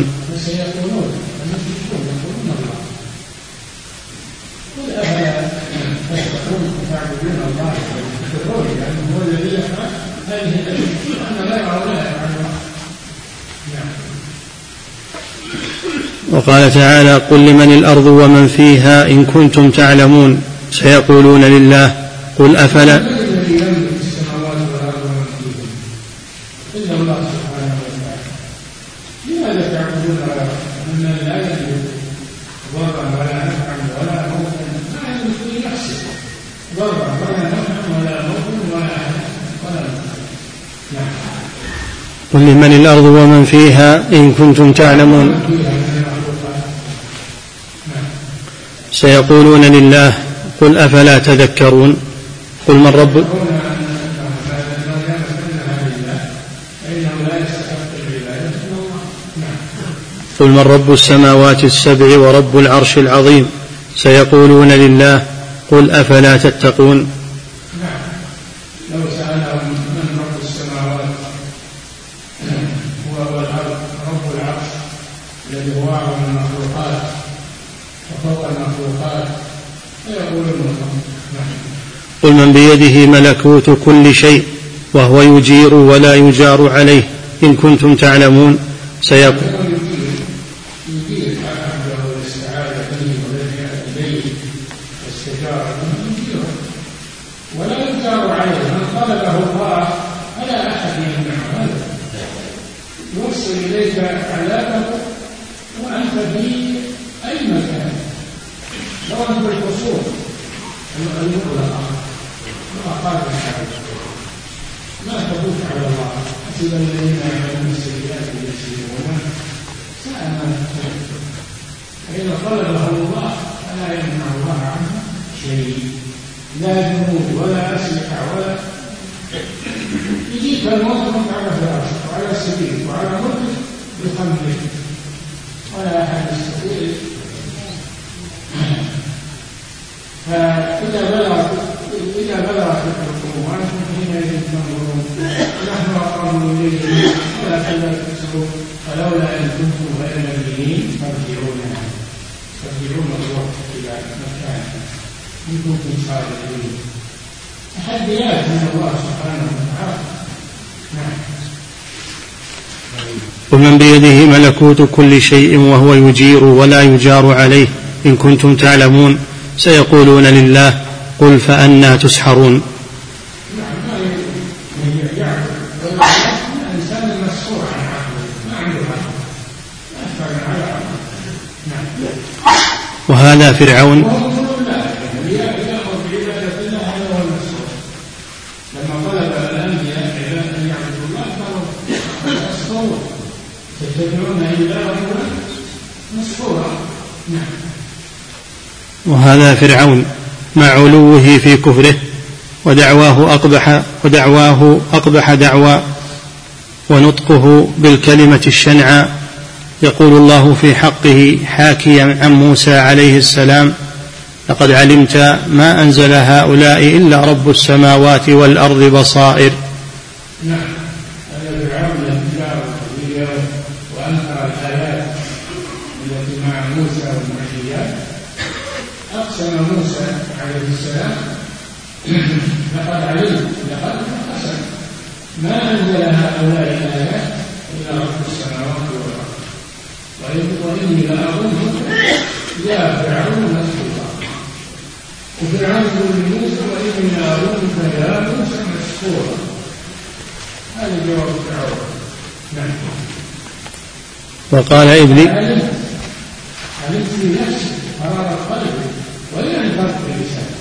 وقال تعالى: قل لمن الأرض ومن فيها إن كنتم تعلمون سيقولون لله قل أفلا قل لمن الأرض ومن فيها إن كنتم تعلمون سيقولون لله قل أفلا تذكرون. قل من رب قل من رب السماوات السبع ورب العرش العظيم سيقولون لله قل أفلا تتقون. لو سألهم من رب السماوات هو رب العرش الذي هو أعظم المخلوقات وفوق المخلوقات فيقولون قل من بيده ملكوت كل شيء وهو يجير ولا يجار عليه إن كنتم تعلمون سيقول ولا يجار عليه من طلبه الله فلا أحد يمنعه هذا يوصل إليك عذابه وأنت في أي مكان لو أنت بالقصور المغلقة وأقارب الحاجة لا تبوك على الله حسب الذين يعملون السيئات يسيرون ساء ما تحكم فإذا طلبه الله فلا يمنع الله عنه شيء لا جنود ولا أسلحة ولا يجيك الموت منك على فراشك وعلى سبيلك وعلى ملكك بقلبك ولا أحد يستطيع. فإذا بلغت إذا بلغت الحكم وأنتم حينئذ تنظرون نحن أقرب إليه ولكن لا تبصرون كنتم غير مدينين فارجعونها ترجعون الوقت إلى مكانه إن كنتم صادقين. تحديات من الله سبحانه وتعالى. نعم. ومن بيده ملكوت كل شيء وهو يجير ولا يجار عليه إن كنتم تعلمون سيقولون لله قل فأنى تسحرون. وهذا فرعون وهذا فرعون مع علوه في كفره ودعواه أقبح ودعواه أقبح دعوى ونطقه بالكلمة الشنعاء. يقول الله في حقه حاكيا عن موسى عليه السلام لقد علمت ما أنزل هؤلاء إلا رب السماوات والأرض بصائر. نعم. هذا فرعون يدعو وأنكر الآيات التي مع موسى والمعجزات. أقسم موسى عليه السلام لقد علمت لقد قسم ما أنزل هؤلاء الآيات إلا رب السماوات والأرض وإني لأظنك يا فرعون مسحورا. وفرعون يقول لموسى وإني لأظنك يا موسى مسحورا. هذا جواب فرعون. نعم. وقال ابني علمت علمت في نفسي قرار قلبي وإن أنكرت بلساني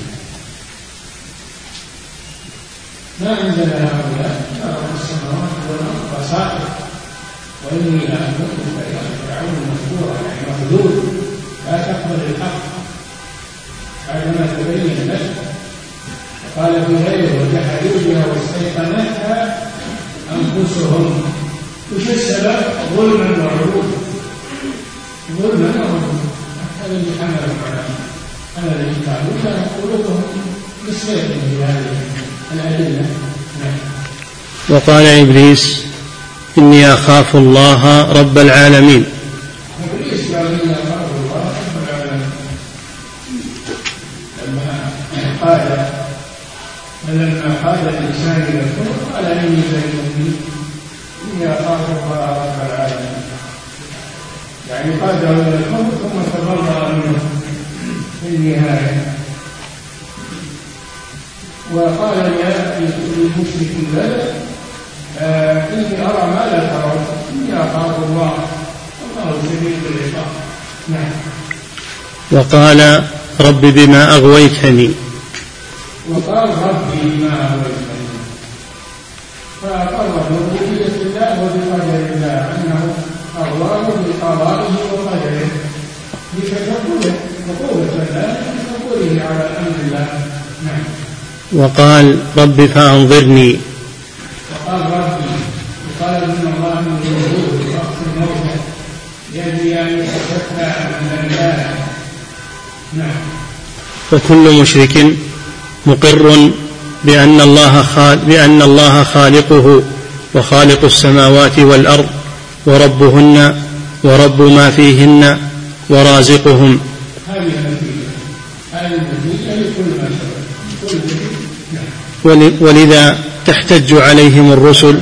ما أنزل هؤلاء إلا رب السماوات والأرض بصائر وإني لأظنك يا فرعون مسحورا. يعني مخذول لا تقبل الحق بعدما تبين لك. وقال في غيره وجحدوا بها واستيقنتها أنفسهم. وش السبب؟ ظلما وعلوا. ظلما وعلوا. هذا اللي حملوا على هذا الإنكار. وكان قلوبهم مسيرة في هذه الأدلة. وقال إبليس إني أخاف الله رب العالمين. إبليس قال إني أخاف الله رب العالمين لما قال لما قال الإنسان إلى الكفر قال إني زين إني أخاف الله رب العالمين. يعني قاده إلى الكفر ثم تبرأ منه في النهاية. وقال للمشرك البلد آه إني أرى ما لا ترون إني أخاف الله والله شديد العقاب. نعم. وقال رب بما أغويتني. وقال ربي بما أغويتني فأقر بربوبية الله وبقدر الله أنه أغواه بقضائه وقدره بتكبره وقوة الله بتكبره على أمر الله. نعم. وقال رب فأنظرني. وقال ربي وقال إن الله من الوجود وقت الموت يجري أن يتشفى من الله. نعم. فكل مشرك مقر بأن الله خالق بأن الله خالقه وخالق السماوات والأرض وربهن ورب ما فيهن ورازقهم. هذه النتيجة هذه النتيجة لكل ما ولذا تحتج عليهم الرسل.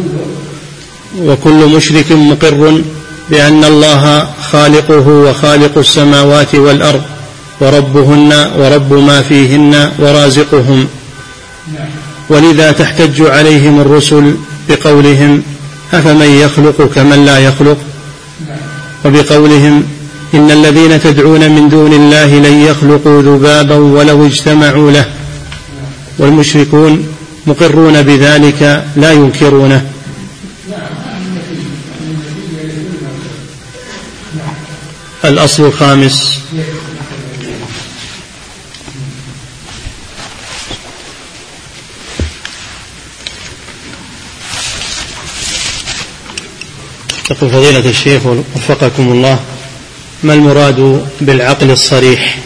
وكل مشرك مقر بأن الله خالقه وخالق السماوات والأرض وربهن ورب ما فيهن ورازقهم. ولذا تحتج عليهم الرسل بقولهم أفمن يخلق كمن لا يخلق وبقولهم إن الذين تدعون من دون الله لن يخلقوا ذبابا ولو اجتمعوا له. والمشركون مقرون بذلك لا ينكرونه. الأصل الخامس يقول فضيلة الشيخ وفقكم الله ما المراد بالعقل الصريح؟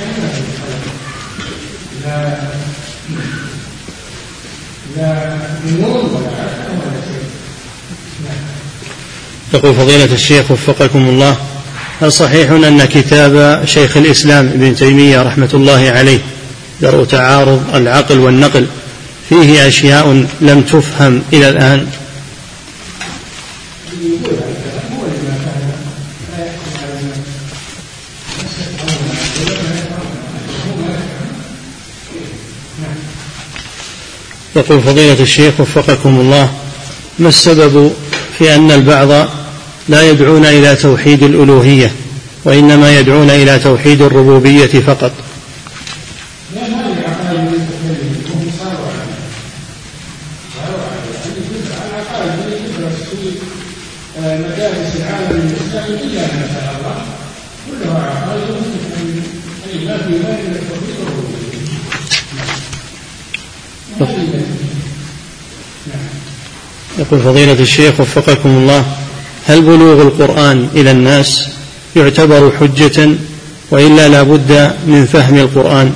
لا مجنون ولا عاقل ولا شيء. يقول فضيلة الشيخ وفقكم الله: هل صحيح أن كتاب شيخ الإسلام ابن تيمية رحمة الله عليه درء تعارض العقل والنقل فيه أشياء لم تفهم إلى الآن؟ يقول فضيلة الشيخ وفقكم الله: ما السبب في أن البعض لا يدعون إلى توحيد الألوهية وإنما يدعون إلى توحيد الربوبية فقط؟ مدارس العالم الإسلامي إلا ما شاء الله كلها عقائد أي ما في ما إلا توحيد الربوبية. يقول فضيلة الشيخ وفقكم الله: هل بلوغ القرآن إلى الناس يعتبر حجة وإلا لا بد من فهم القرآن؟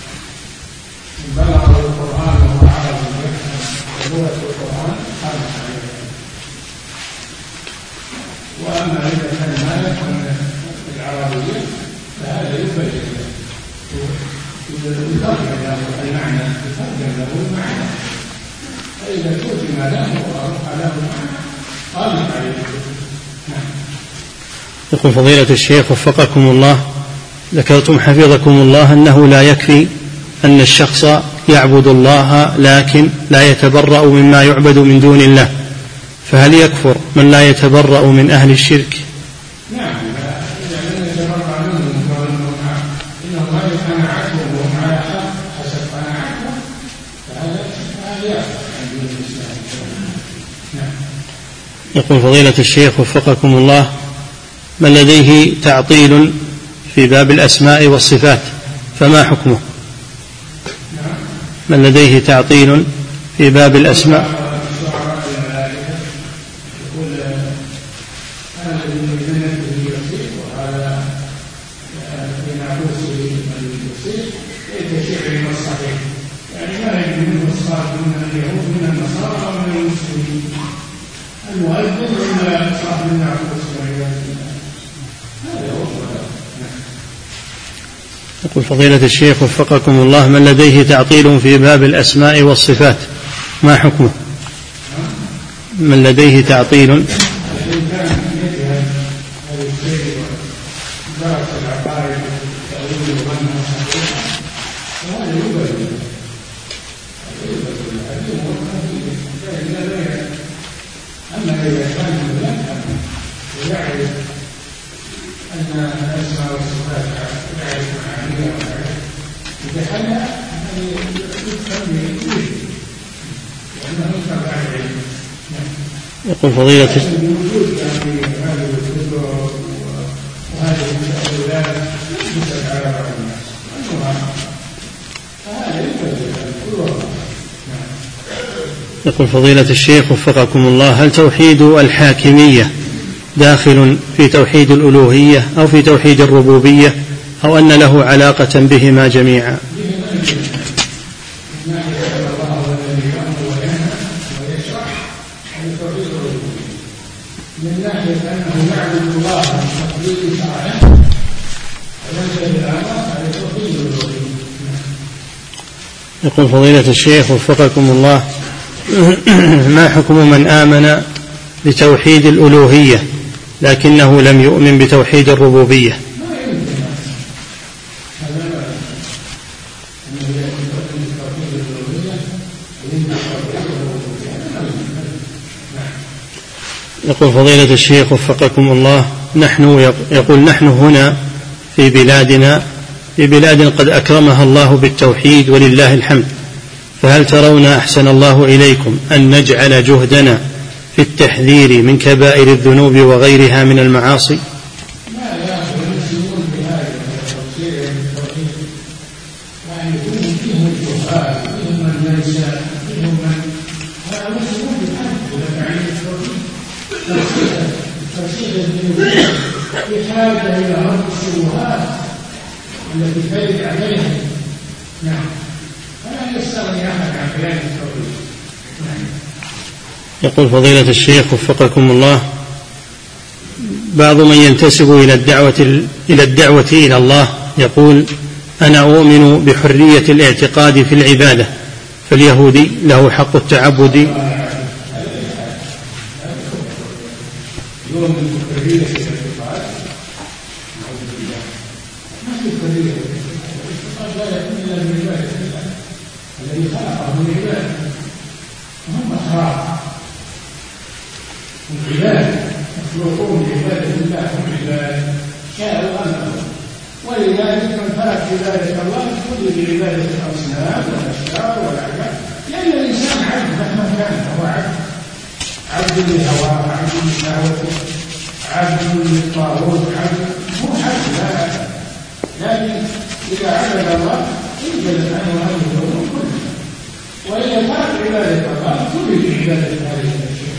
يقول فضيلة الشيخ وفقكم الله: ذكرتم حفظكم الله أنه لا يكفي أن الشخص يعبد الله لكن لا يتبرأ مما يعبد من دون الله، فهل يكفر من لا يتبرأ من أهل الشرك؟ نعم، لأن يتبرأ منهم إنهم ما يقنعتهم وهم على حق حسب قناعتهم فهذا يعفى عن دين الإسلام. نعم. يقول فضيلة الشيخ وفقكم الله: من لديه تعطيل في باب الأسماء والصفات فما حكمه؟ من لديه تعطيل في باب الأسماء يقول فضيلة الشيخ وفقكم الله: من لديه تعطيل في باب الأسماء والصفات ما حكمه؟ من لديه تعطيل يقول فضيلة يقول فضيلة الشيخ وفقكم الله: هل توحيد الحاكمية داخل في توحيد الألوهية أو في توحيد الربوبية أو أن له علاقة بهما جميعا؟ من ناحية أنه يعبد الله بتقدير شرعه وليس بالأمر على توحيد الربوبية. يقول فضيلة الشيخ وفقكم الله: ما حكم من آمن بتوحيد الألوهية لكنه لم يؤمن بتوحيد الربوبية؟ يقول فضيلة الشيخ وفقكم الله: نحن يقول نحن هنا في بلادنا في بلاد قد أكرمها الله بالتوحيد ولله الحمد، فهل ترون أحسن الله إليكم أن نجعل جهدنا في التحذير من كبائر الذنوب وغيرها من المعاصي؟ بحاجة إلى رد الشبهات التي ترد عليها. نعم، فلا يستغني أحد عن بيان التوحيد. نعم. يقول فضيلة الشيخ وفقكم الله، بعض من ينتسب إلى الدعوة إلى الدعوة إلى الله يقول: أنا أؤمن بحرية الاعتقاد في العبادة، فاليهودي له حق التعبد. الذي خلقه من عباده هم أحرار هم عباد مخلوقون بعبادة الله، هم عباد شاءوا أمرهم، ولذلك من ترك عبادة الله كل بعبادة الأصنام والأشجار والأعداء، لأن الإنسان عبد مهما كان هو عبد، عبد لهواه، عبد لشهوته، عبد للطاغوت، عبد هو عبد لا، لكن إذا عبد الله انجلت عنه هذه الأمور كلها، وإذا ترك عبادة الله كل بعبادة هذه الأشياء.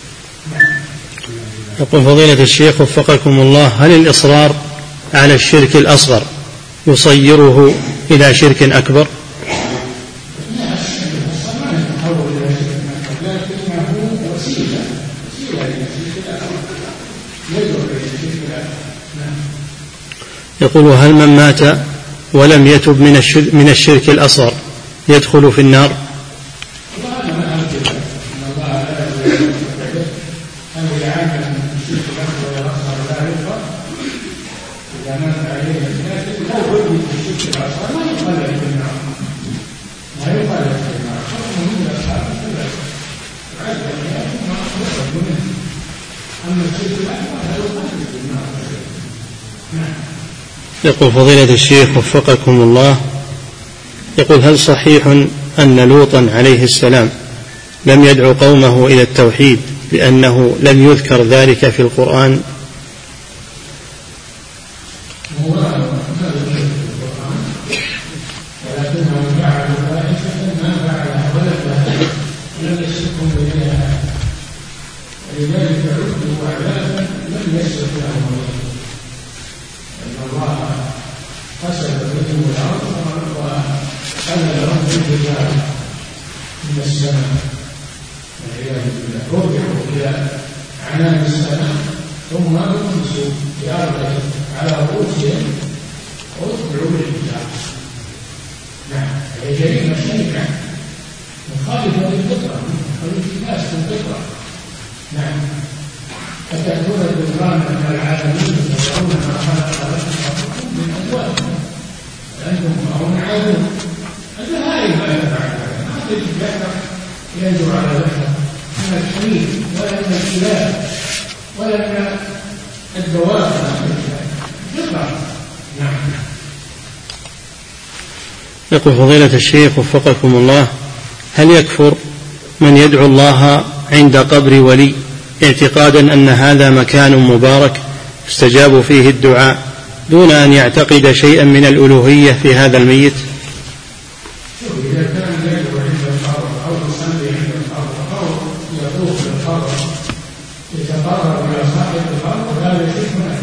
يقول فضيلة الشيخ وفقكم الله: هل الإصرار على الشرك الأصغر يصيره إلى شرك أكبر؟ لا، الشرك الأصغر ما يتحول إلى شرك أكبر، لكنه وسيلة وسيلة إلى الشرك الأكبر، يدعو إلى الشرك الأكبر. يقول: وهل من مات ولم يتب من الشرك, من الشرك الأصغر يدخل في النار؟ يقول فضيلة الشيخ وفقكم الله، يقول: هل صحيح أن لوطا عليه السلام لم يدعو قومه إلى التوحيد لأنه لم يذكر ذلك في القرآن؟ فسد بهم الأرض وأن لهم بالجبال من السماء والعياذ بالله، رجعوا إلى عنان السماء ثم أنفسوا بأرضهم على رؤوسهم واتبعوا بالحجارة. نعم، هي جريمة شنيعة مخالفة للفطرة، مخالفة الناس بالفطرة. نعم، فتأتون الذكران من العالمين وتدعون ما خلق لكم من أزواجكم وأنتم معهم عادون. هذا هاي ما يفعل، ما تجد ذكر ينزل على ذكر من الحمير ولا من الكلاب ولا من الدواب، فطرة. نعم. يقول فضيلة الشيخ وفقكم الله: هل يكفر من يدعو الله عند قبر ولي اعتقادا أن هذا مكان مبارك استجاب فيه الدعاء دون أن يعتقد شيئا من الألوهية في هذا الميت؟ إذا كان يدعو عند القبر أو يصلي عند القبر أو يطوف بالقبر يتقرب إلى صاحب القبر هذا شيء هناك،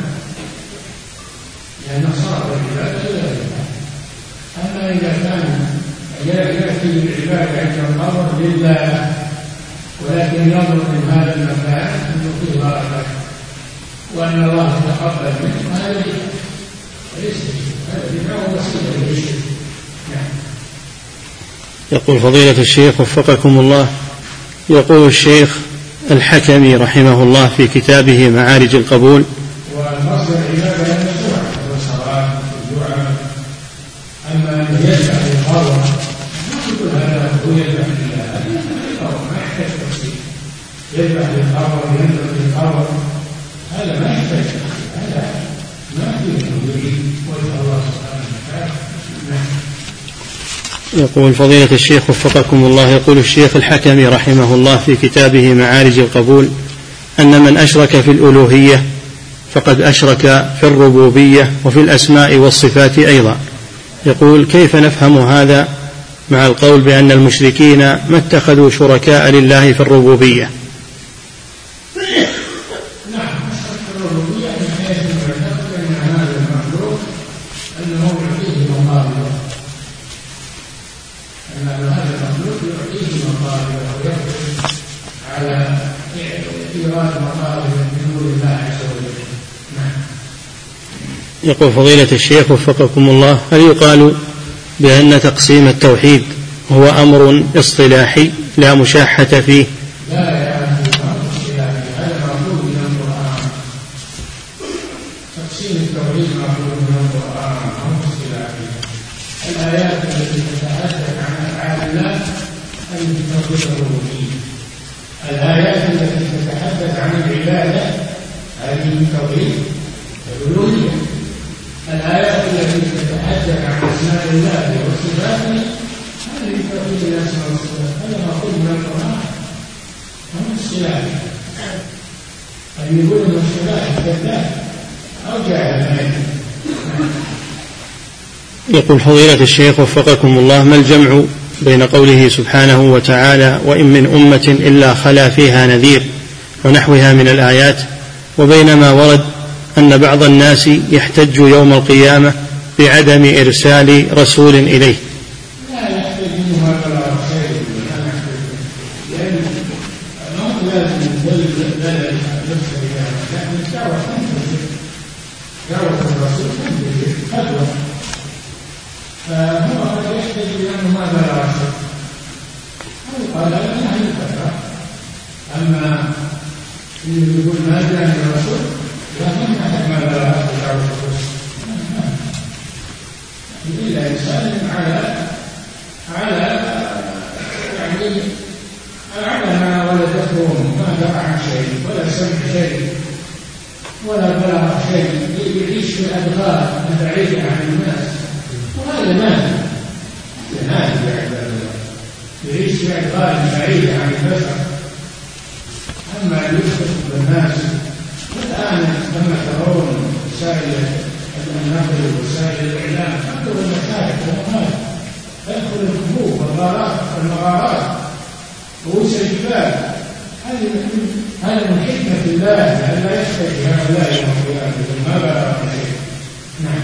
لأن صار العبادة إلى الله. أما إذا كان يأتي بالعبادة عند القبر لله ولكن ينظر من هذا المكان أنه فيه بركة وأن الله يتقبل منه، هذا ليس هذا بدعوة وسيلة للشرك. نعم. يقول فضيلة الشيخ وفقكم الله: يقول الشيخ الحكمي رحمه الله في كتابه معارج القبول: والمصدر عبادة المشروع والصلاة والدعاء، أما أن يدفع للقبر كل هذا هو يدفع لله، ما يحتاج تفسير. يدفع للقبر ينزل للقبر هذا ما يحتاج، هذا ما فيه تدريب وجه الله سبحانه وتعالى. يقول فضيلة الشيخ وفقكم الله: يقول الشيخ الحكمي رحمه الله في كتابه معارج القبول أن من أشرك في الألوهية فقد أشرك في الربوبية وفي الأسماء والصفات أيضا. يقول: كيف نفهم هذا مع القول بأن المشركين ما اتخذوا شركاء لله في الربوبية؟ نعم، الربوبية من حيث المعتقد أن هذا المخلوق أنه يعطيه مطالبه، أن هذا المخلوق يعطيه مطالبه ويقدر على على إيراد مطالب من نور الله عز وجل. نعم. يقول فضيلة الشيخ وفقكم الله: هل يقال بأن تقسيم التوحيد هو أمر اصطلاحي لا مشاحة فيه؟ لا يا أخي، أمر اصطلاحي، هذا مأخوذ من القرآن. تقسيم التوحيد مأخوذ من القرآن، أمر اصطلاحي. الآيات التي تتحدث عن أفعال الله هذه في توحيد الربوبية. الآيات التي تتحدث عن العبادة هذه في توحيد الألوهية. الآيات التي تتحدث عن أسماء الله وصفاته هذه في توحيد الأسماء والصفات. هذا مأخوذ من القرآن، أمر اصطلاحي. أن يقول أن اصطلاحي كذاب أو جاهل. يقول فضيلة الشيخ وفقكم الله: ما الجمع بين قوله سبحانه وتعالى وإن من أمة إلا خلا فيها نذير ونحوها من الآيات، وبين ما ورد أن بعض الناس يحتج يوم القيامة بعدم إرسال رسول إليه؟ لا يحتج منه هذا الشيء، لأن الأمر لازم يدل ذلك نفسه القيامة، لكن الدعوة تنتهي، دعوة الرسول تنتهي خطوة، فهو قد يحتج لأنه ما بلغ رسول، قال لا نحن الفترة. أما يقول ما جاء من الرسول لا من أحد ما بلغ دعوة الرسول إلا إنسان على على يعني على ما ولدته ما درى عن شيء ولا سمع شيء ولا بلغ شيء، يعيش في الأدغال البعيدة عن الناس، وهذا نادر نادر يا عباد الله، يعيش في أدغال بعيدة عن البشر. أما يدخل بالناس الآن لما ترون وسائل النقل وسائل الإعلام تدخل المشاكل والمال، تدخل الكهوف والغارات والمغارات رؤوس الجبال. هذه هذا من حكمة الله أن لا يحتاج هؤلاء يوم القيامة ما بلغ شيء. نعم.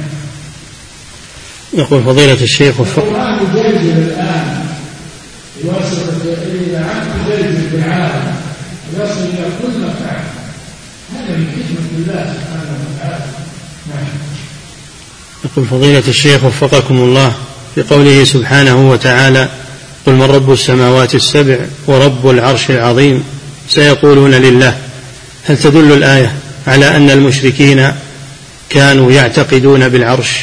يقول فضيلة الشيخ وفق القرآن يجلجل الآن يوصل إلى عن يجلجل بالعالم يصل إلى كل مكان، هذا من حكمة الله سبحانه وتعالى. نعم. يقول فضيلة الشيخ وفقكم الله: في قوله سبحانه وتعالى قل من رب السماوات السبع ورب العرش العظيم سيقولون لله، هل تدل الآية على أن المشركين كانوا يعتقدون بالعرش؟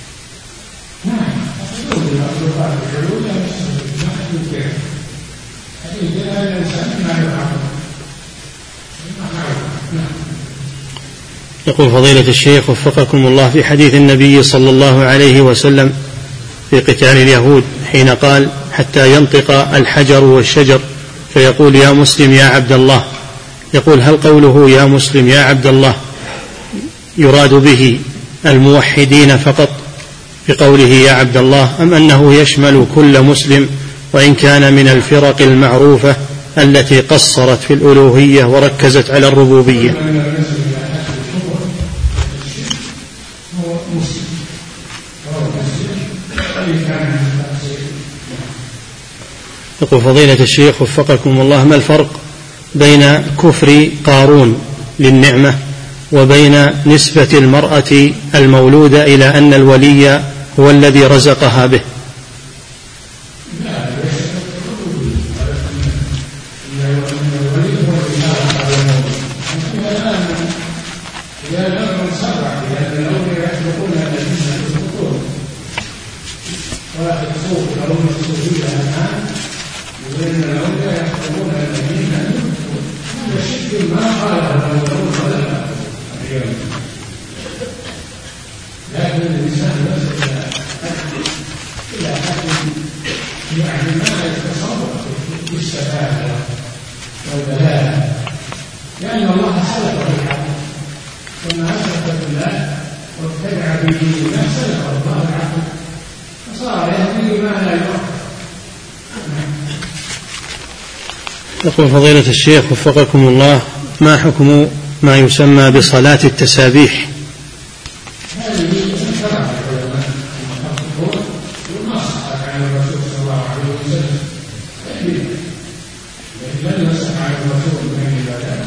يقول فضيلة الشيخ وفقكم الله: في حديث النبي صلى الله عليه وسلم في قتال اليهود حين قال حتى ينطق الحجر والشجر فيقول يا مسلم يا عبد الله، يقول هل قوله يا مسلم يا عبد الله يراد به الموحدين فقط بقوله يا عبد الله، أم أنه يشمل كل مسلم وإن كان من الفرق المعروفة التي قصرت في الألوهية وركزت على الربوبية؟ يقول فضيلة الشيخ وفقكم الله: ما الفرق بين كفر قارون للنعمة وبين نسبة المرأة المولودة إلى أن الولي هو الذي رزقها به؟ يقول فضيلة الشيخ وفقكم الله: ما حكم ما يسمى بصلاة التسابيح؟ لم يصح على الرسول من العبادات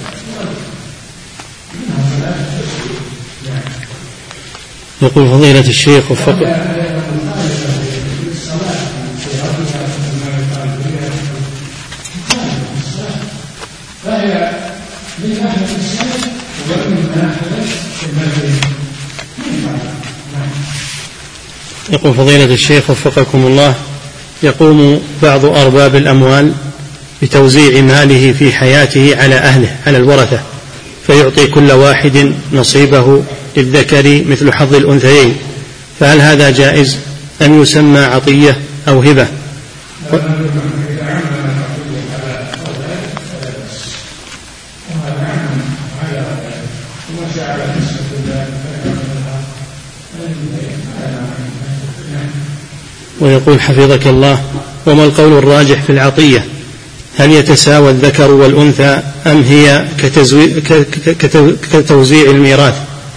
منها صلاة التسبيح. يقول فضيلة الشيخ وفقه فهي من ناحية السنة ومن ناحية المدينة. يقول فضيلة الشيخ وفقكم الله يقوم بعض أرباب الأموال بتوزيع ماله في حياته على أهله على الورثة فيعطي كل واحد نصيبه للذكر مثل حظ الأنثيين، فهل هذا جائز أم يسمى عطية أو هبة؟ ويقول حفظك الله وما القول الراجح في العطية؟ هل يتساوى الذكر والأنثى أم هي كتوزيع الميراث؟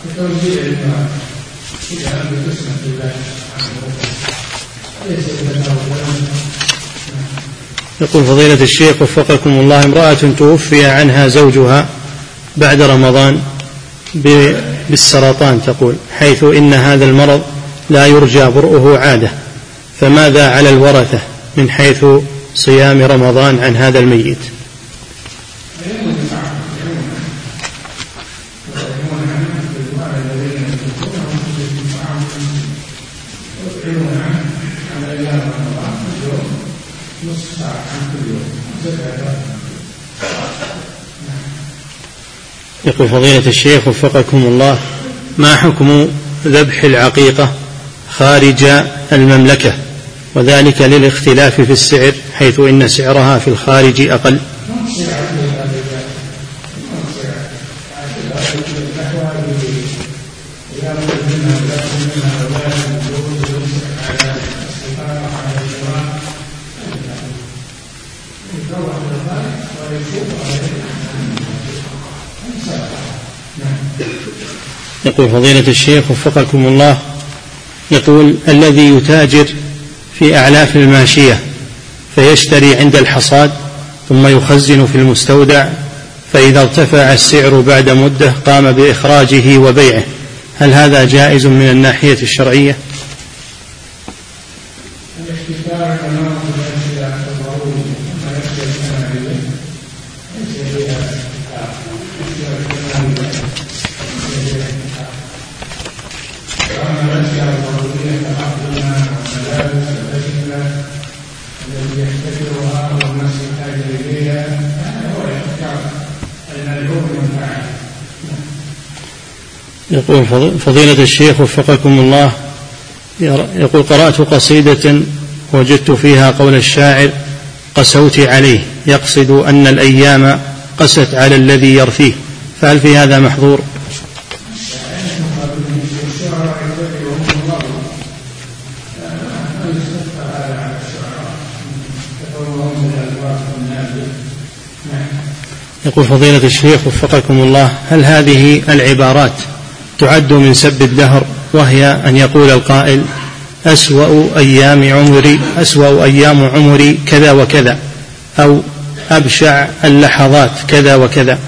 يقول فضيلة الشيخ وفقكم الله امرأة توفي عنها زوجها بعد رمضان بالسرطان تقول حيث إن هذا المرض لا يرجى برؤه عادة، فماذا على الورثة من حيث صيام رمضان عن هذا الميت؟ يقول فضيلة الشيخ وفقكم الله ما حكم ذبح العقيقة خارج المملكة وذلك للاختلاف في السعر حيث إن سعرها في الخارج أقل؟ يقول فضيلة الشيخ وفقكم الله يقول الذي يتاجر في أعلاف الماشية فيشتري عند الحصاد ثم يخزن في المستودع فإذا ارتفع السعر بعد مدة قام بإخراجه وبيعه، هل هذا جائز من الناحية الشرعية؟ يقول فضيلة الشيخ وفقكم الله يقول قرأت قصيدة وجدت فيها قول الشاعر قسوت عليه يقصد أن الأيام قست على الذي يرثيه، فهل في هذا محظور؟ يقول فضيلة الشيخ وفقكم الله هل هذه العبارات تعد من سب الدهر وهي أن يقول القائل أسوأ أيام عمري أسوأ أيام عمري كذا وكذا أو أبشع اللحظات كذا وكذا؟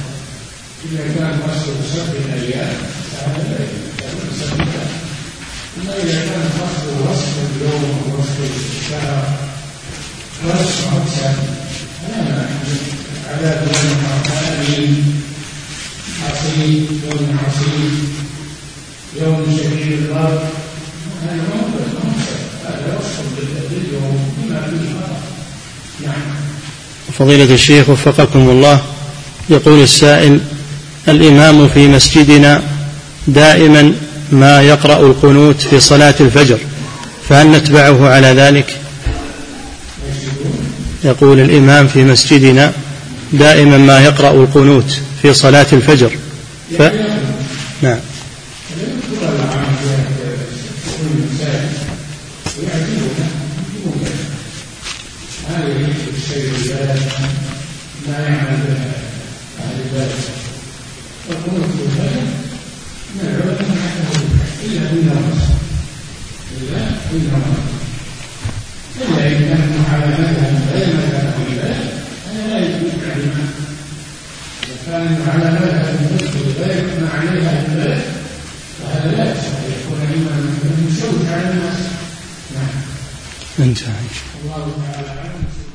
يوم شديد البرد هذا هذا وصف باليوم بما فيه. نعم. فضيلة الشيخ وفقكم الله يقول السائل الإمام في مسجدنا دائما ما يقرأ القنوت في صلاة الفجر فهل نتبعه على ذلك؟ يقول الإمام في مسجدنا دائما ما يقرأ القنوت في صلاة الفجر ف... نعم. كان على مذهب المسلم غير ما عليها البلد فهذا لا يصح يكون إماما يشوش على الناس. نعم. انتهى. الله تعالى